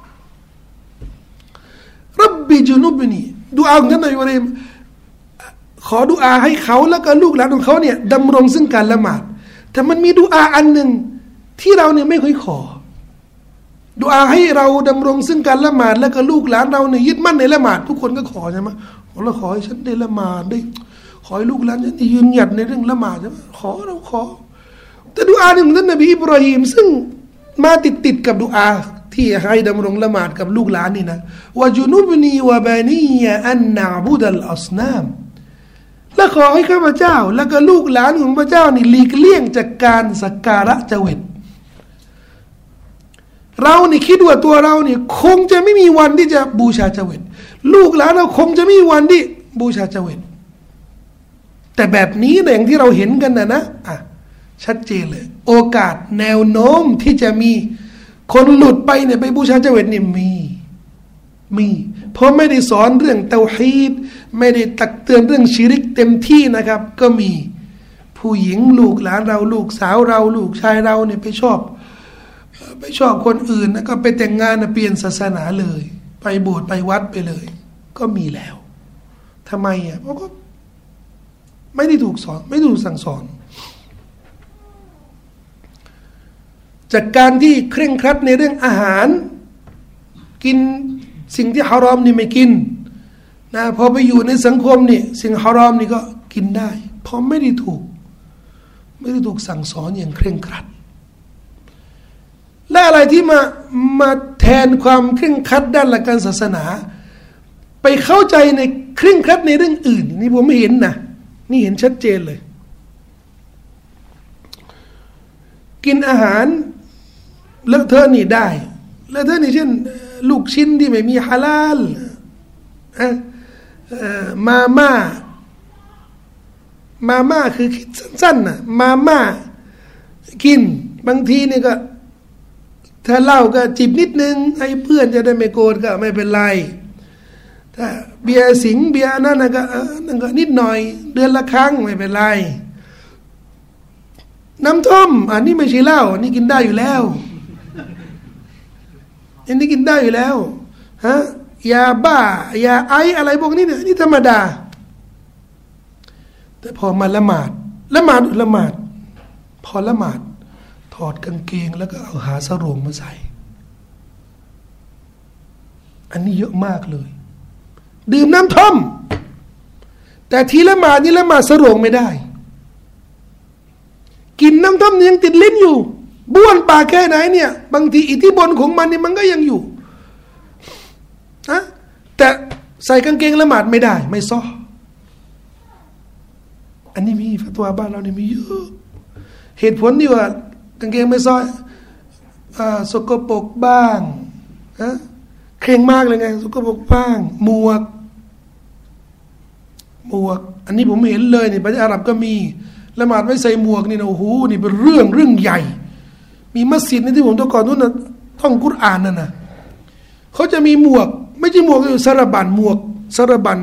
รับบิจุนุบนีดุอาของท่านนบีอิบราฮิมขอดุอาให้เขาแล้วก็ลูกหลานของเขาเนี่ยดำรงซึ่งการละหมาดแต่มันมีดุอาอันหนึ่งที่เราเนี่ยไม่เคยขอดุอาให้เราดำรงซึ่งการละหมาดแล้วก็ลูกหลานเราเนี่ยยึดมั่นในละหมาดทุกคนก็ขอใช่ไหมเราขอให้ฉันได้ละหมาดได้ขอให้ลูกหลานฉันได้ยืนหยัดในเรื่องละหมาดใช่ไหมขอเราขอแต่ดุอาหนึ่งของท่านนบีอิบราฮิมซึ่งมาติดติดกับดุอาที่ให้ดำรงละหมาดกับลูกหลานนี่นะวะจุนุบนีวะบานียะอันนะบุดัลอัสนามและขอให้ข้าพเจ้าและก็ลูกหลานของพระเจ้านี่หลีกเลี่ยงจากการสักการะเจวิตเรานี่คิดว่าตัวเรานี่คงจะไม่มีวันที่จะบูชาเจวิตลูกหลานเราคงจะไม่มีวันที่บูชาเจวิตแต่แบบนี้อย่างที่เราเห็นกันนะนะอ่ะชัดเจนเลยโอกาสแนวโน้มที่จะมีคนหลุดไปเนี่ยไปบูชาเจวิตนี่มีมีเพราะไม่ได้สอนเรื่องเตาฮีดไม่ได้ตักเตือนเรื่องชิริกเต็มที่นะครับก็มีผู้หญิงลูกหลานเราลูกสาวเราลูกชายเราเนี่ยไปชอบไปชอบคนอื่นแล้วก็ไปแต่งงานเปลี่ยนศาสนาเลยไปโบสถ์ไปวัดไปเลยก็มีแล้วทำไมอ่ะเพราะก็ไม่ได้ถูกสอนไม่ถูกสั่งสอนจากการที่เคร่งครัดในเรื่องอาหารกินสิ่งที่ฮารอมนี่ไม่กินนะพอไปอยู่ในสังคมนี่สิ่งฮารอมนี่ก็กินได้เพราะไม่ได้ถูกไม่ได้ถูกสั่งสอนอย่างเคร่งครัดและอะไรที่มามาแทนความเคร่งครัดด้านหลักการศาสนาไปเข้าใจในเคร่งครัดในเรื่องอื่นนี่ผมไม่เห็นนะนี่เห็นชัดเจนเลยกินอาหารเลอะเทอะนี่ได้เลอะเทอะนี่เช่นลูกชิ้นที่ไม่มีฮาลาลมาม่ามาม่าคือคิดสั้นๆนะมาม่ากินบางทีนี่ก็ถ้าเล่าก็จิบนิดนึงให้เพื่อนจะได้ไม่โกรธก็ไม่เป็นไรถ้าเบียร์สิงเบียร์นั่นก็นั่นก็นิดหน่อยเดือนละครั้งไม่เป็นไรน้ำท่อมอันนี้ไม่ใช่เหล้าอันนี้กินได้อยู่แล้วอันนี้กินได้อยู่แล้วฮะยาบ้ายาไออะไรพวกนี้เนี่ยนี่ธรรมดาแต่พอมาละหมาดละหมาดละหมาดพอละหมาดถอดกางเกงแล้วก็เอาหาสรงมาใส่อันนี้เยอะมากเลยดื่มน้ำท่อมแต่ทีละหมาดนี่ละหมาดสรงไม่ได้กินน้ำท่อมยังติดลิ้นอยู่บ้วนปากแค่ไหนเนี่ยบางทีอิทธิพลของมันนี่มันก็ยังอยู่นะแต่ใส่กางเกงละหมาดไม่ได้ไม่ซ้ออันนี้มีฟัตวาบ้านเรานี่มีเยอะเหตุผลที่ว่ากางเกงไม่ซ้อยอ่าสกปรกบ้างฮะเคร่งมากเลยไงสกปรกบ้างหมวกหมวกอันนี้ผมเห็นเลยนี่ประเทศอาหรับก็มีละหมาดไม่ใส่หมวกนี่นะโอ้โหนี่เป็นเรื่องเรื่องใหญ่มีมัสยิดนี่ที่ผมตัวก่อนนู้นนะท่องกุรอานนั่นนะเขาจะมีหมวกไม่ใช่หมวกสารบัญหมวกสารบัญ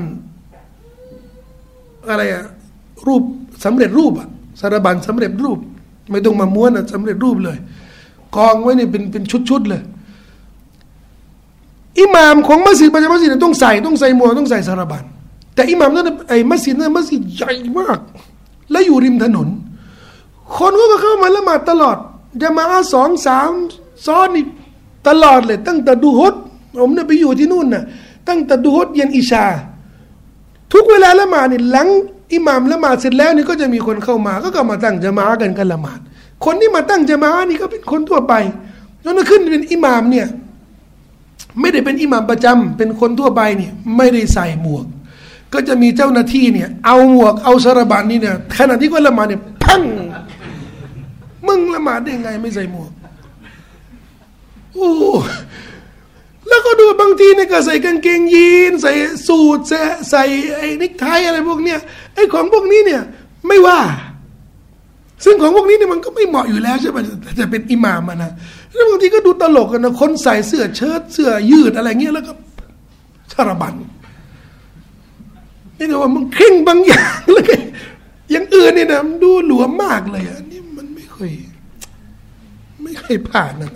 อะไรอะรูปสำเร็จรูปอะสารบัญสำเร็จรูปไม่ต้องมาม้วนอะสำเร็จรูปเลยกองไว้นี่เป็นเป็นชุดๆเลยอิหม่ามของมัสยิดประจำมัสยิดต้องใส่ต้องใส่หมวกต้องใส่สารบัญแต่อิหม่ามนั่นไอ้มัสยิดนั้นมัสยิดใหญ่มากและอยู่ริมถนนคนก็เข้ามาละหมาดตลอดจะมาสองสามซ้อนนี่ตลอดเลยตั้งแต่ดูฮุดผมเนี่ยไปอยู่ที่นู่นน่ะตั้งแต่ดูฮุดเย็นอิชาทุกเวลาละหมาดนี่หลังอิหม่ามละหมาดเสร็จแล้วนี่ก็จะมีคนเข้ามาก็ก็มาตั้งจะมากันกันละหมาดคนที่มาตั้งจะมานี่ก็เป็นคนทั่วไปแล้วนั่นขึ้นเป็นอิหม่ามเนี่ยไม่ได้เป็นอิหม่ามประจำเป็นคนทั่วไปเนี่ยไม่ได้ใส่หมวกก็จะมีเจ้าหน้าที่เนี่ยเอาหมวกเอาสารบัญนี่เนี่ยขณะที่ก็ละหมาดเนี่ยพังมึงละหมาดได้ไงไม่ใส่หมวกโอ้แล้วก็ดูบางทีเนี่ยก็ใส่กางเกงยีนใส่สูทใส่ใส่ไอ้นิกไทอะไรพวกเนี้ยไอ้ของพวกนี้เนี่ยไม่ว่าซึ่งของพวกนี้เนี่ยมันก็ไม่เหมาะอยู่แล้วใช่ไหมจะเป็นอิหม่ามนะแล้วบางทีก็ดูตลกกันนะคนใส่เสื้อเชิ้ตเสื้อยืดอะไรเงี้ยแล้วก็สารบัญนี่ก็ว่ามันเคร่งบางอย่างแล้วก็อย่างอื่นเนี่ยนะมันดูหลวมมากเลยอ่ะนี่มันไม่ค่อยไม่ค่อยผ่านนะ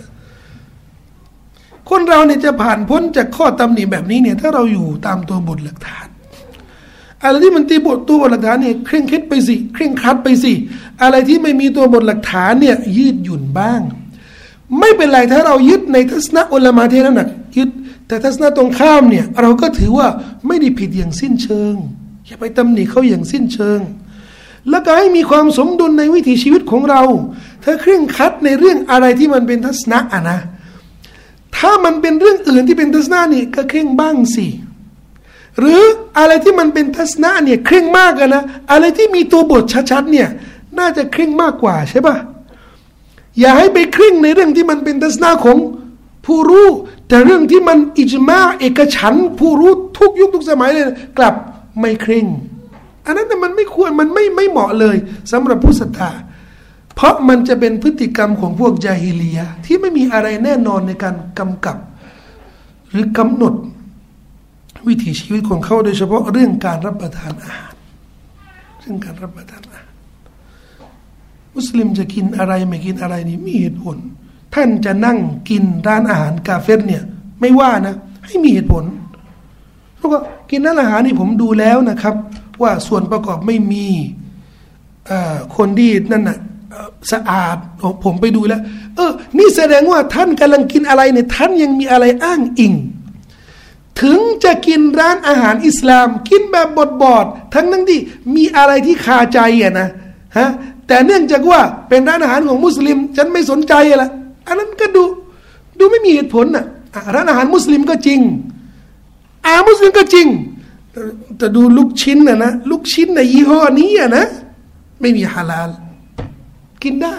คนเราเนี่ยจะผ่านพ้นจากข้อตำหนิแบบนี้เนี่ยถ้าเราอยู่ตามตัวบทหลักฐานอะไรที่มันตีบทตัวบทหลักฐานเนี่ยเคร่งเครียดไปสิเคร่งครัดไปสิอะไรที่ไม่มีตัวบทหลักฐานเนี่ยยืดหยุ่นบ้างไม่เป็นไรถ้าเรายึดในทัศนะอุลามะที่นั่นน่ะยึดแต่ทัศนะตรงข้ามเนี่ยเราก็ถือว่าไม่ได้ผิดอย่างสิ้นเชิงอย่าไปตำหนิเขาอย่างสิ้นเชิงแล้วก็ให้มีความสมดุลในวิถีชีวิตของเราถ้าเคร่งครัดในเรื่องอะไรที่มันเป็นทัศนะอ่ะนะถ้ามันเป็นเรื่องอื่นที่เป็นทัศนะนี่ก็เคร่งบ้างสิหรืออะไรที่มันเป็นทัศนะเนี่ยเคร่งมากกันนะอะไรที่มีตัวบทชัดๆเนี่ยน่าจะเคร่งมากกว่าใช่ป่ะอย่าให้ไปเคร่งในเรื่องที่มันเป็นทัศนะของผู้รู้แต่เรื่องที่มันอิจมาเอกฉันท์ผู้รู้ทุกยุคทุกสมัยเลยกลับไม่เคร่งอันนั้นแต่มันไม่ควรมันไม่ไม่เหมาะเลยสำหรับผู้ศรัทธาเพราะมันจะเป็นพฤติกรรมของพวกญาฮิลียะห์ที่ไม่มีอะไรแน่นอนในการกำกับหรือกำหนดวิถีชีวิตของเขาโดยเฉพาะเรื่องการรับประทานอาหารเรื่องการรับประทานอาหารมุสลิมจะกินอะไรไม่กินอะไรนี่มีเหตุผลท่านจะนั่งกินร้านอาหารกาเฟรเนี่ยไม่ว่านะให้มีเหตุผลเพราะว่ากินร้านอาหารนี่ผมดูแล้วนะครับว่าส่วนประกอบไม่มีคนที่นั่นน่ะสะอาดผมไปดูแล้วเออนี่แสดงว่าท่านกำลังกินอะไรเนี่ยท่านยังมีอะไรอ้างอิงถึงจะกินร้านอาหารอิสลามกินแบบบดๆทั้งนั้นที่มีอะไรที่คาใจอ่ะนะฮะแต่เนื่องจากว่าเป็นร้านอาหารของมุสลิมฉันไม่สนใจอะละอันนั้นก็ดูดูไม่มีเหตุผลน่ะร้านอาหารมุสลิมก็จริงอามุสลิมก็จริงแต่ดูลูกชิ้นน่ะนะลูกชิ้นในยี่ห้อนี้อ่ะนะไม่มีฮาลาลกินได้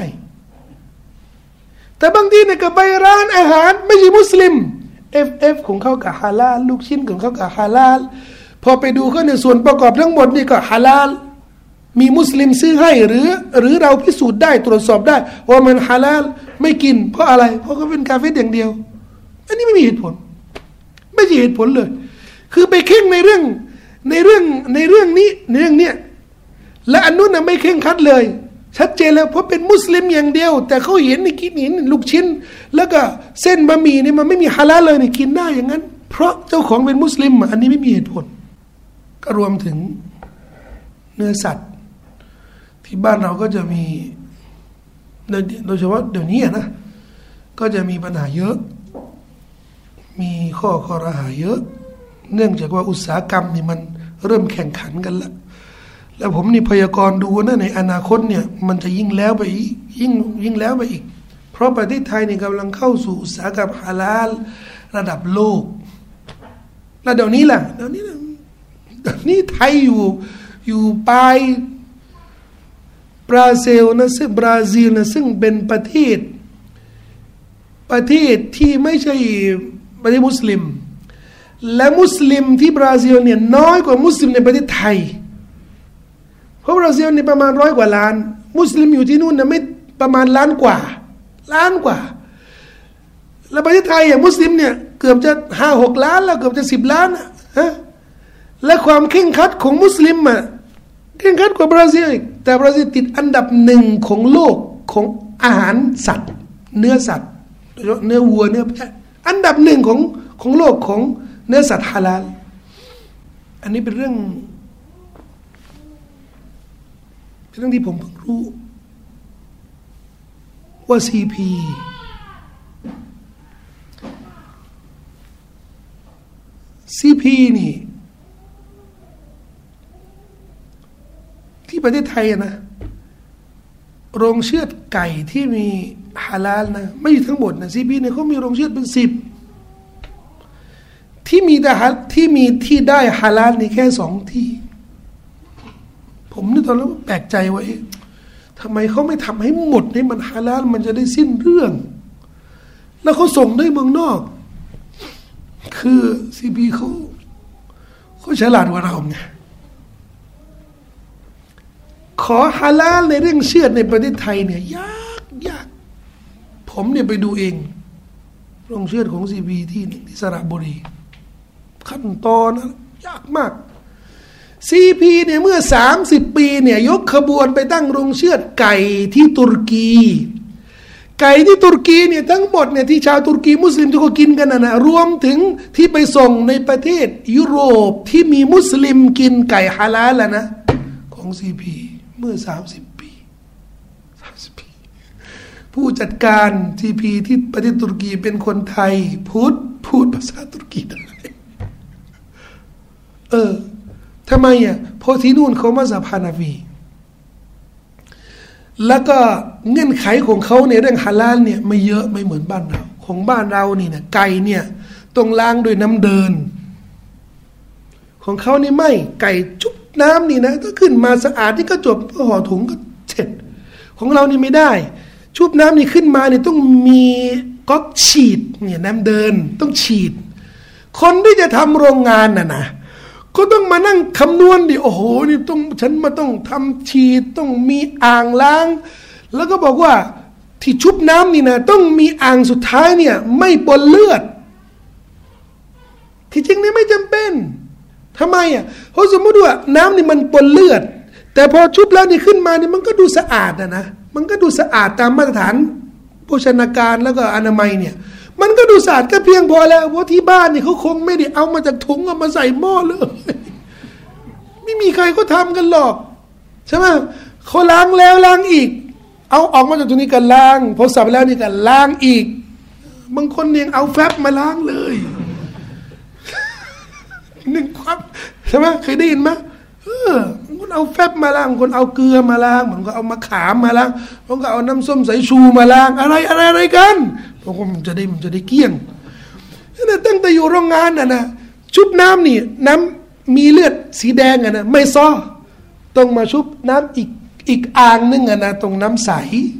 แต่บางทีเนี่ยก็ไปร้านอาหารไม่ใช่มุสลิม เอฟ เอฟ ของเขากับฮาลาลลูกชิ้นของเขากับฮาลาลพอไปดูเขาในส่วนประกอบทั้งหมดนี่ก็ฮาลาลมีมุสลิมซื้อให้หรือหรือเราพิสูจน์ได้ตรวจสอบได้ว่ามันฮาลาลไม่กินเพราะอะไรเพราะเขาเป็นกาเฟรอย่างเดียวอันนี้ไม่มีเหตุผลไม่ใช่เหตุผลเลยคือไปเข่งในเรื่องในเรื่องในเรื่องนี้ในเรื่องเนี้ยและอันนู้นน่ะไม่เข่งคัดเลยชัดเจนแล้วเพราะเป็นมุสลิมอย่างเดียวแต่เขาเห็นนี่กินเห็นลูกชิ้นแล้วก็เส้นบะหมี่นี่มันไม่มีฮาลาลเลยนี่กินได้อย่างนั้นเพราะเจ้าของเป็นมุสลิมอันนี้ไม่มีเหตุผลก็รวมถึงเนื้อสัตว์ที่บ้านเราก็จะมีโดยเฉพาะเดี๋ยวนี้นะก็จะมีปัญหาเยอะมีข้อคอรหาเยอะเนื่องจากว่าอุตสาหกรรมนี่มันเริ่มแข่งขันกันแล้วแล้วผมนี่พยากรณ์ดูนะในอนาคตเนี่ยมันจะยิ่งแล้วไปอีกยิ่งยิ่งแล้วไปอีกเพราะประเทศไทยนี่กำลังเข้าสู่อุตสาหกรรมฮาลาลระดับโลกแล้วเดี๋ยวนี้ล่ะเดี๋ยวนี้เดี๋ยวนี้ไทยอยู่อยู่ปลายบราซิลนะซึ่งบราซิลนะซึ่งเป็นประเทศประเทศที่ไม่ใช่ประเทศมุสลิมและมุสลิมที่บราซิลเนี่ยน้อยกว่ามุสลิมในประเทศไทยเพราะบราซิลเนี่ยประมาณร้อยกว่าล้านมุสลิมอยู่ที่นู่นเนี่ยไม่ประมาณล้านกว่าล้านกว่าแล้วประเทศไทยอ่ะมุสลิมเนี่ยเกือบจะห้าหกล้านแล้วเกือบจะสิบล้านอ่ะฮะและความเคร่งครัดของมุสลิมอ่ะเคร่งครัดกว่าบราซิลอีกแต่บราซิลติดอันดับหนึ่งของโลกของอาหารสัตว์เนื้อสัตว์โดยเฉพาะเนื้อวัวเนื้อแพะอันดับหนึ่งของของโลกของเนื้อสัตว์ฮาลาลอันนี้เป็นเรื่องเป็นเรื่องที่ผมเพิ่งรู้ว่า ซี พี ซี พี นี่ที่ประเทศไทยนะโรงเชือดไก่ที่มีฮาลาลนะไม่อยู่ทั้งหมดนะ ซี พี เนี่ยเขามีโรงเชือดเป็นสิบที่มีแต่ที่มีที่ได้ฮาลาลนี่แค่สองที่ผมนี่ตอนนั้นแปลกใจว่าทำไมเขาไม่ทำให้หมดให้มันฮาลาลมันจะได้สิ้นเรื่อง แล้วเขาส่งได้เมืองนอกคือ ซี พี เขาเขาฉลาดกว่าเราไงขอฮาลาลในเรื่องเชือดในประเทศไทยเนี่ยยากยากผมเนี่ยไปดูเองโรงเชือดของ ซี พี ที่ที่สระบุรีขั้นตอนนะยากมาก ซี พี เนี่ยเมื่อสามสิบปีเนี่ยยกขบวนไปตั้งโรงเชือดไก่ที่ตุรกีไก่ที่ตุรกีเนี่ยทั้งหมดเนี่ยที่ชาวตุรกีมุสลิมที่เขากินกันนะนะรวมถึงที่ไปส่งในประเทศยุโรปที่มีมุสลิมกินไก่ฮาลาลแล้วนะของ ซี พี เมื่อสามสิบปีสามสิบปีผู้จัดการ ซี พี ที่ประเทศตุรกีเป็นคนไทยพูดพูดภาษาตุรกีได้เออทำไมอ่ะเพราะที่นู่นเขามัซฮับฮานาฟีแล้วก็เงื่อนไขของเขาในเรื่องฮาลาลเนี่ยไม่เยอะไม่เหมือนบ้านเราของบ้านเรานี่นะไก่เนี่ยต้องล้างด้วยน้ำเดินของเขานี่ไม่ไก่จุ๊บน้ำนี่นะถ้าขึ้นมาสะอาดนี่ก็จบก็ห่อถุงก็เสร็จของเรานี่ไม่ได้ชุบน้ำนี่ขึ้นมาเนี่ยต้องมีก๊อกฉีดเนี่ยน้ำเดินต้องฉีดคนที่จะทำโรงงานน่ะนะก็ต้องมานั่งคำนวณดิโอ้โหนี่ต้องฉันมาต้องทำฉีดต้องมีอ่างล้างแล้วก็บอกว่าที่ชุบน้ำนี่นะต้องมีอ่างสุดท้ายเนี่ยไม่ปนเลือดที่จริงนี่ไม่จำเป็นทำไมอ่ะเพราะสมมติว่าน้ำนี่มันปนเลือดแต่พอชุบแล้วนี่ขึ้นมานี่มันก็ดูสะอาดนะนะมันก็ดูสะอาดตามมาตรฐานโภชนาการแล้วก็อนามัยเนี่ยมันก็ดูสะอาดก็เพียงพอแล้วเพราะที่บ้านนี่เขาคงไม่ได้เอามาจากถุงเอามาใส่หม้อเลยไม่มีใครเขาทำกันหรอกใช่ไหมเขาล้างแล้วล้างอีกเอาออกมาจากตรงนี้กันล้างพอสับแล้วนี่กันล้างอีกบางคนยังเอาแฟบมาล้างเลยหนึ่งความใช่ไหมเคยได้ยินไหมเออบางคนเอาแฟบมาล้างบางคนเอาเกลือมาล้างบางคนก็เอามะขามมาล้างบางคนก็เอาน้ำส้มสายชูมาล้างอะไรอะไรอะไรกันเพราะว่ามันจะได้มันจะได้เกลี้ยงนั่นตั้งแต่อยู่โรงงานน่ะนะชุบน้ำนี่น้ำมีเลือดสีแดงอ่ะนะไม่ซ้อต้องมาชุบน้ำอีกอีกอ่างนึงอ่ะนะตรงน้ำใส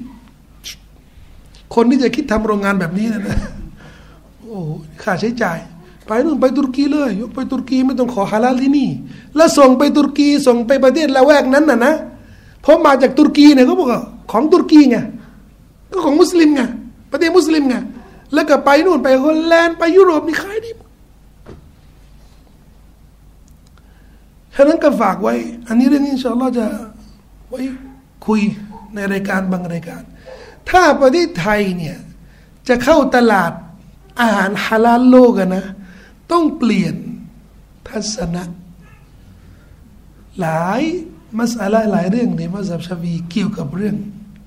คนที่จะคิดทำโรงงานแบบนี้นะนะโอ้ค่าใช้จ่ายไปนู่นไปตุรกีเลยยกไปตุรกีไม่ต้องขอฮาลาลที่นี่แล้วส่งไปตุรกีส่งไปประเทศละแวกนั้นน่ะนะเพราะมาจากตุรกีเนี่ยเขาบอกว่าของตุรกีไงก็ของมุสลิมไงประเทศมุสลิมไงแล้วก็ไปนู่นไปฮอลแลนด์ไปยุโรปนี่ขายดีฉะนั้นก็ฝากไว้อันนี้เรื่องนี้อินชาอัลลอฮ์จะไว้คุยในรายการบางรายการถ้าประเทศไทยเนี่ยจะเข้าตลาดอาหารฮาลาลโลกนะต้องเปลี่ยนทัศนะหลายมัสอะละหลายเรื่องในมัซฮับชาฟีเกี่ยวกับเรื่อง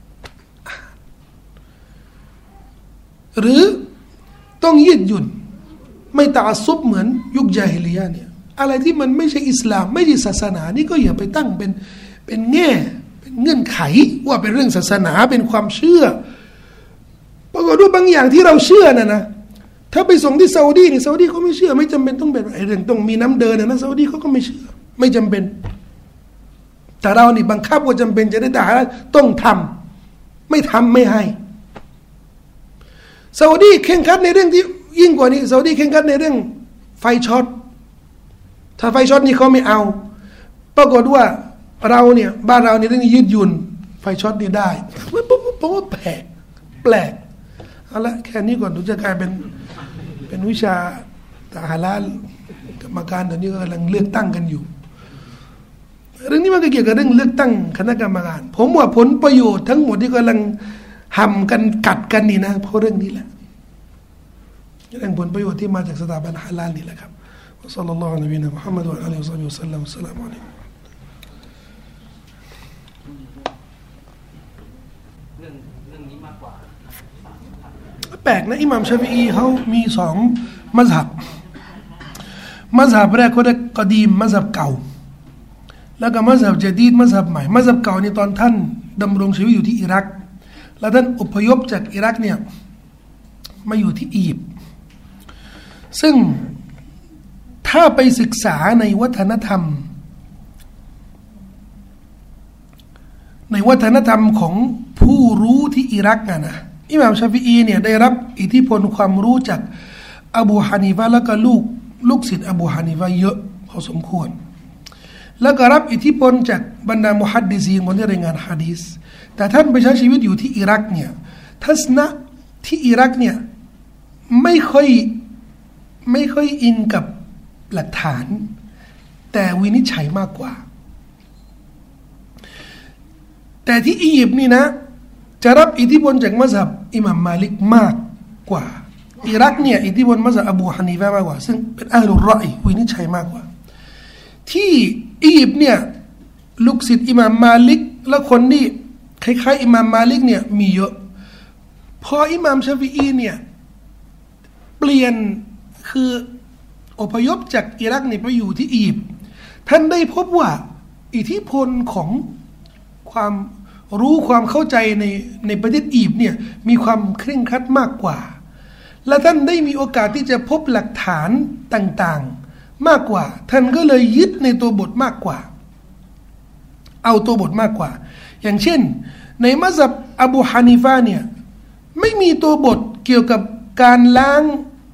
หรือต้องยืดหยุ่นไม่ตะอัสซุบเหมือนยุคญาฮิลิยะห์เนี่ยอะไรที่มันไม่ใช่อิสลามไม่ใช่ศาสนานี่ก็อย่าไปตั้งเป็นเป็นแง่เป็นเงื่อนไขว่าเป็นเรื่องศาสนาเป็นความเชื่อปรากฏว่าบางอย่างที่เราเชื่อน่ะนะถ้าไปส่งที่ซาอุดีนี่ซาอุดีเขาไม่เชื่อไม่จำเป็นต้องเป็นไอ้เรื่องต้องมีน้ำเดินนะซาอุดีเขาก็ไม่เชื่อไม่จำเป็นแต่เรานี่บังคับว่าจำเป็นจะได้ทหารต้องทำไม่ทำไม่ให้ซาอุดีเข่งขันในเรื่องที่ยิ่งกว่านี้ซาอุดีเข่งขันในเรื่องไฟช็อตถ้าไฟช็อตนี่เขาไม่เอาปรากฏว่าเราเนี่ยบ้านเรานี่เรื่องยืดหยุ่นไฟช็อตนี่ได้เพราะว่าแปลกแปลกเอาละแค่นี้ก่อนถึงจะกลายเป็นเป็นวิชาตะฮาลาลกรรมการตอนนี้กำลังเลือกตั้งกันอยู่เรื่องนี้มันก็เกี่ยวกับเรื่องเลือกตั้งคณะกรรมการผมว่าผลประโยชน์ทั้งหมดที่กำลังห่ำกันกัดกันนี่นะเพราะเรื่องนี้แหละเรื่องผลประโยชน์ที่มาจากสถาบันฮาลาลนี่แหละครับศ็อลลัลลอฮุอะลัยฮิวะซัลลัมมุฮัมมัดวะอะลัยฮิวะซัลลัมอัสสลามุอะลัยกุมเรื่องนี้มากกว่าแปลกนะอิหม่ามชาฟิอีเขามีสองมัซฮับมัซฮับแรกเขาเรียกกอดีมมัซฮับเก่าแล้วก็มัซฮับญะดีดมัซฮับใหม่มัซฮับเก่านี่ตอนท่านดำรงชีวิตอยู่ที่อิรักแล้วท่านอพยพจากอิรักเนี่ยมาอยู่ที่อียิปต์ซึ่งถ้าไปศึกษาในวัฒนธรรมในวัฒนธรรมของผู้รู้ที่อิรักนะนะอิหม่ามชาฟิอีเนี่ยได้รับอิทธิพลความรู้จากอบูฮานีฟะแล้วก็ลูกลูกศิษย์อบูฮานีฟะเยอะพอสมควรแล้วก็รับอิทธิพลจากบรรดามุฮัดดิซีนคนที่รายงานฮะดีษแต่ท่านไปใช้ชีวิตอยู่ที่อิรักเนี่ยทัศนะที่อิรักเนี่ยไม่ค่อยไม่ค่อยอินกับหลักฐานแต่วินิจฉัยมากกว่าแต่ที่อียิปต์นี่นะจะรับอิทธิพลจากมัซฮับอิหม่ามมาลิกมากกว่าอิรักเนี่ยอิทธิพลมัซฮับอบูฮานีฟะมากกว่าซึ่งเป็นอัลลุรออิวินิจฉัยมากกว่าที่อียิปต์เนี่ยลูกศิษย์อิหม่ามมาลิกและคนที่คล้ายๆอิหม่ามมาลิกเนี่ยมีเยอะพออิหม่ามชาฟิอีเนี่ยเปลี่ยนคืออพยพจากอิรักเนี่ยไปอยู่ที่อียิปต์ท่านได้พบว่าอิทธิพลของความรู้ความเข้าใจในในประเทศอียิปต์เนี่ยมีความเคร่งครัดมากกว่าและท่านได้มีโอกาสที่จะพบหลักฐานต่างๆมากกว่าท่านก็เลยยึดในตัวบทมากกว่าเอาตัวบทมากกว่าอย่างเช่นในมัซฮับอบูฮานีฟะเนี่ยไม่มีตัวบทเกี่ยวกับการล้าง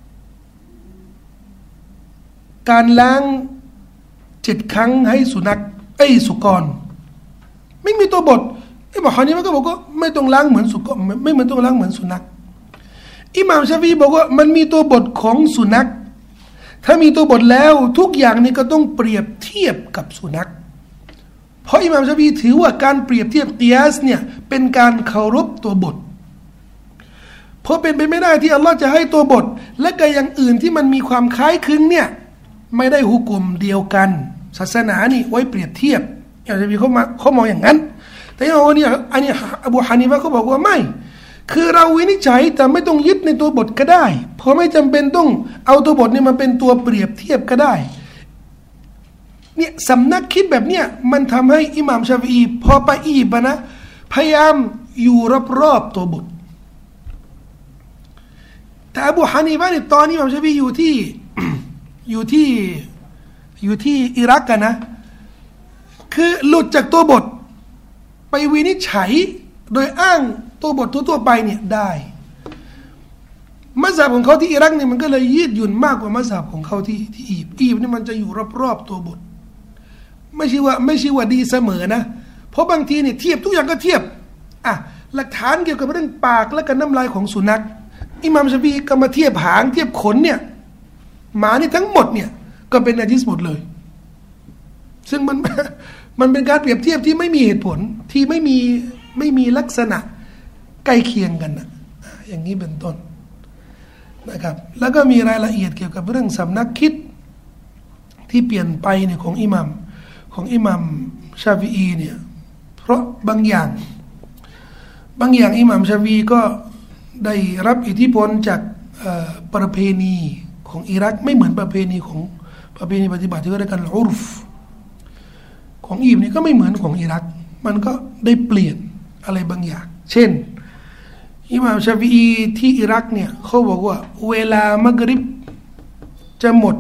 การล้างเจ็ดครั้งให้สุนัขไอ้สุกรไม่มีตัวบทไอ้บอฮานีฟะก็บอกว่าไม่ต้องล้างเหมือนสุกรไม่เหมือนต้องล้างเหมือนสุนัขอิหม่ามชาฟีบอกว่ามันมีตัวบทของสุนัขถ้ามีตัวบทแล้วทุกอย่างนี้ก็ต้องเปรียบเทียบกับสุนัขเพราะอิหม่ามชาฟีถือว่าการเปรียบเทียบกิยาสเนี่ยเป็นการเคารพตัวบทเพราะเป็นไปไม่ได้ที่อัลลอฮ์จะให้ตัวบทและก็อย่างอื่นที่มันมีความคล้ายคลึงเนี่ยไม่ได้หุกุมเดียวกันศาสนานี่ไว้เปรียบเทียบอิหม่ามชาฟีเขามาเขามองอย่างนั้นแต่อิหม่ามอันนี้อันนี้อบูฮานีฟะเขาบอกว่าไม่คือเราวินิจฉัยแต่ไม่ต้องยึดในตัวบทก็ได้เพราะไม่จำเป็นต้องเอาตัวบทนี่มาเป็นตัวเปรียบเทียบก็ได้เนี่ยสำนักคิดแบบเนี้ยมันทำให้อิหม่ามชาฟีอีพอไปอียิปต์นะพยายามอยู่รอบๆตัวบทแต่อบูฮานีฟะเนี่ยตอนนี้อิหม่ามชาฟีอยู่ที่ อยู่ที่อยู่ที่อิรักกันนะคือหลุดจากตัวบทไปวินิจฉัยโดยอ้างตัวบททั่วๆไปเนี่ยได้มัซฮับของเขาที่อิรักเนี่ยมันก็เลยยืดหยุ่นมากกว่ามัซฮับของเขาที่ที่อียิปต์อียิปต์นี่มันจะอยู่รอบๆตัวบทไม่ใช่ว่าไม่ใช่ว่าดีเสมอนะเพราะบางทีเนี่ยเทียบทุกอย่างก็เทียบอ่ะหลักฐานเกี่ยวกับเรื่องปากและก็น้ำลายของสุนัขอิหม่ามชาฟีก็มาเทียบหางเทียบขนเนี่ยหมานี่ทั้งหมดเนี่ยก็เป็นนาจิสหมดเลยซึ่งมันมันเป็นการเปรียบเทียบที่ไม่มีเหตุผลที่ไม่มีไม่มีลักษณะใกล้เคียงกันนะอย่างนี้เป็นต้นนะครับแล้วก็มีรายละเอียดเกี่ยวกับเรื่องสำนักคิดที่เปลี่ยนไปเนี่ยของอิหมัมของอิหมัมชาฟีอีเนี่ยเพราะบางอย่างบางอย่างอิหมัมชาฟีก็ได้รับอิทธิพลจากประเพณีของอิรักไม่เหมือนประเพณีของประเพณีปฏิบัติที่เรียกกันอุรฟของอียิปต์นี่ก็ไม่เหมือนของอิรักมันก็ได้เปลี่ยนอะไรบางอย่างเช่นอิหม่ามชาฟีอีที่อิรักเนี่ยเขาบอกว่าเวลามักริบจะหมด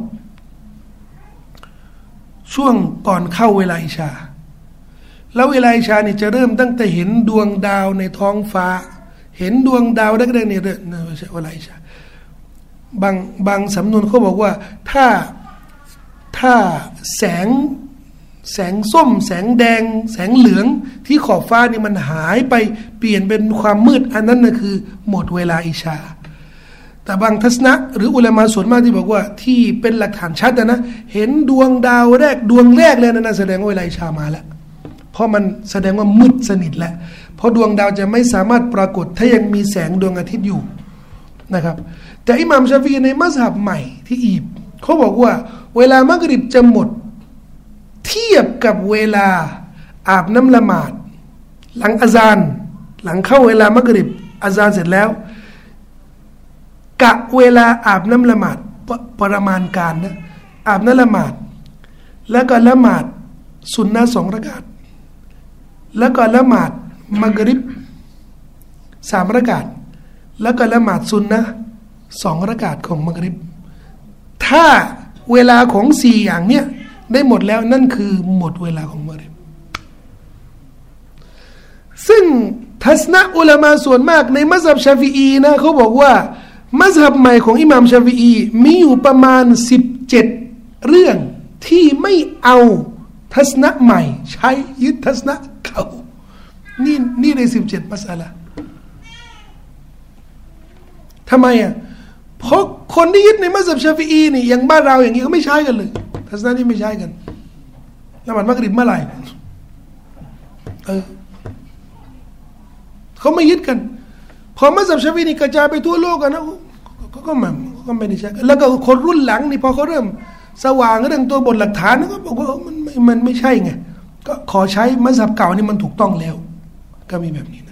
ช่วงก่อนเข้าเวลาอิชาแล้วเวลาอิชาเนี่ยจะเริ่มตั้งแต่เห็นดวงดาวในท้องฟ้าเห็นดวงดาวแรกๆเนี่ยเวลาอิชาบางบางสำนวนเขาบอกว่าถ้าถ้าแสงแสงส้มแสงแดงแสงเหลืองที่ขอบฟ้านี่มันหายไปเปลี่ยนเป็นความมืดอันนั้นน่ะคือหมดเวลาอิชาแต่บางทัศนะหรืออุลามะส่วนมากที่บอกว่าที่เป็นหลักฐานชัดนะเห็นดวงดาวแรกดวงแรกเลยนั่นแสดงว่าเวลาอิชามาแล้วเพราะมันแสดงว่ามืดสนิทแล้วเพราะดวงดาวจะไม่สามารถปรากฏถ้ายังมีแสงดวงอาทิตย์อยู่นะครับแต่อิหม่ามชาฟีในมัซฮับใหม่ที่อียิปต์เขาบอกว่าเวลามักริบจะหมดเทียบกับเวลาอาบน้ำละหมาดหลังอาซานหลังเข้าเวลามักริบอาซานเสร็จแล้วกะเวลาอาบน้ำละหมาดปประมาณการนะอาบน้ำละหมาดแล้วก็ละหมาดสุนนะสองรากาตแล้วก็ละหมาดมักริบสามรากาตแล้วก็ละหมาดสุนนะสองรากาตของมักริบถ้าเวลาของสี่อย่างเนี้ยได้หมดแล้วนั่นคือหมดเวลาของมักริบซึ่งทัศนะอุลามะส่วนมากในมัซฮับชาฟิอีนะเขาบอกว่ามัซฮับใหม่ของอิหม่ามชาฟิอีมีอยู่ประมาณสิบเจ็ดเรื่องที่ไม่เอาทัศนะใหม่ใช้ยึดทัศนะเก่านี่นี่ในสิบเจ็ดมัสอะละห์ทำไมอ่ะเพราะคนที่ยึดในมัซฮับชาฟิอีนี่อย่างบ้านเราอย่างนี้เขาไม่ใช้กันเลยทัศนะนี้ไม่ใช้กันละหมาดมักริบเมื่อไหร่เออเขาไม่ยึดกันพอมัซฮับชาฟิอีนี่กระจายไปทั่วโลกกันนะเขาก็มันก็ไม่ได้ใช้กันแล้วก็คนรุ่นหลังนี่พอเขาเริ่มสว่างเรื่องตัวบทหลักฐานก็บอกว่ามันไม่มันไม่ใช่ไงก็ขอใช้มัซฮับเก่านี่มันถูกต้องแล้วก็มีแบบนี้นะ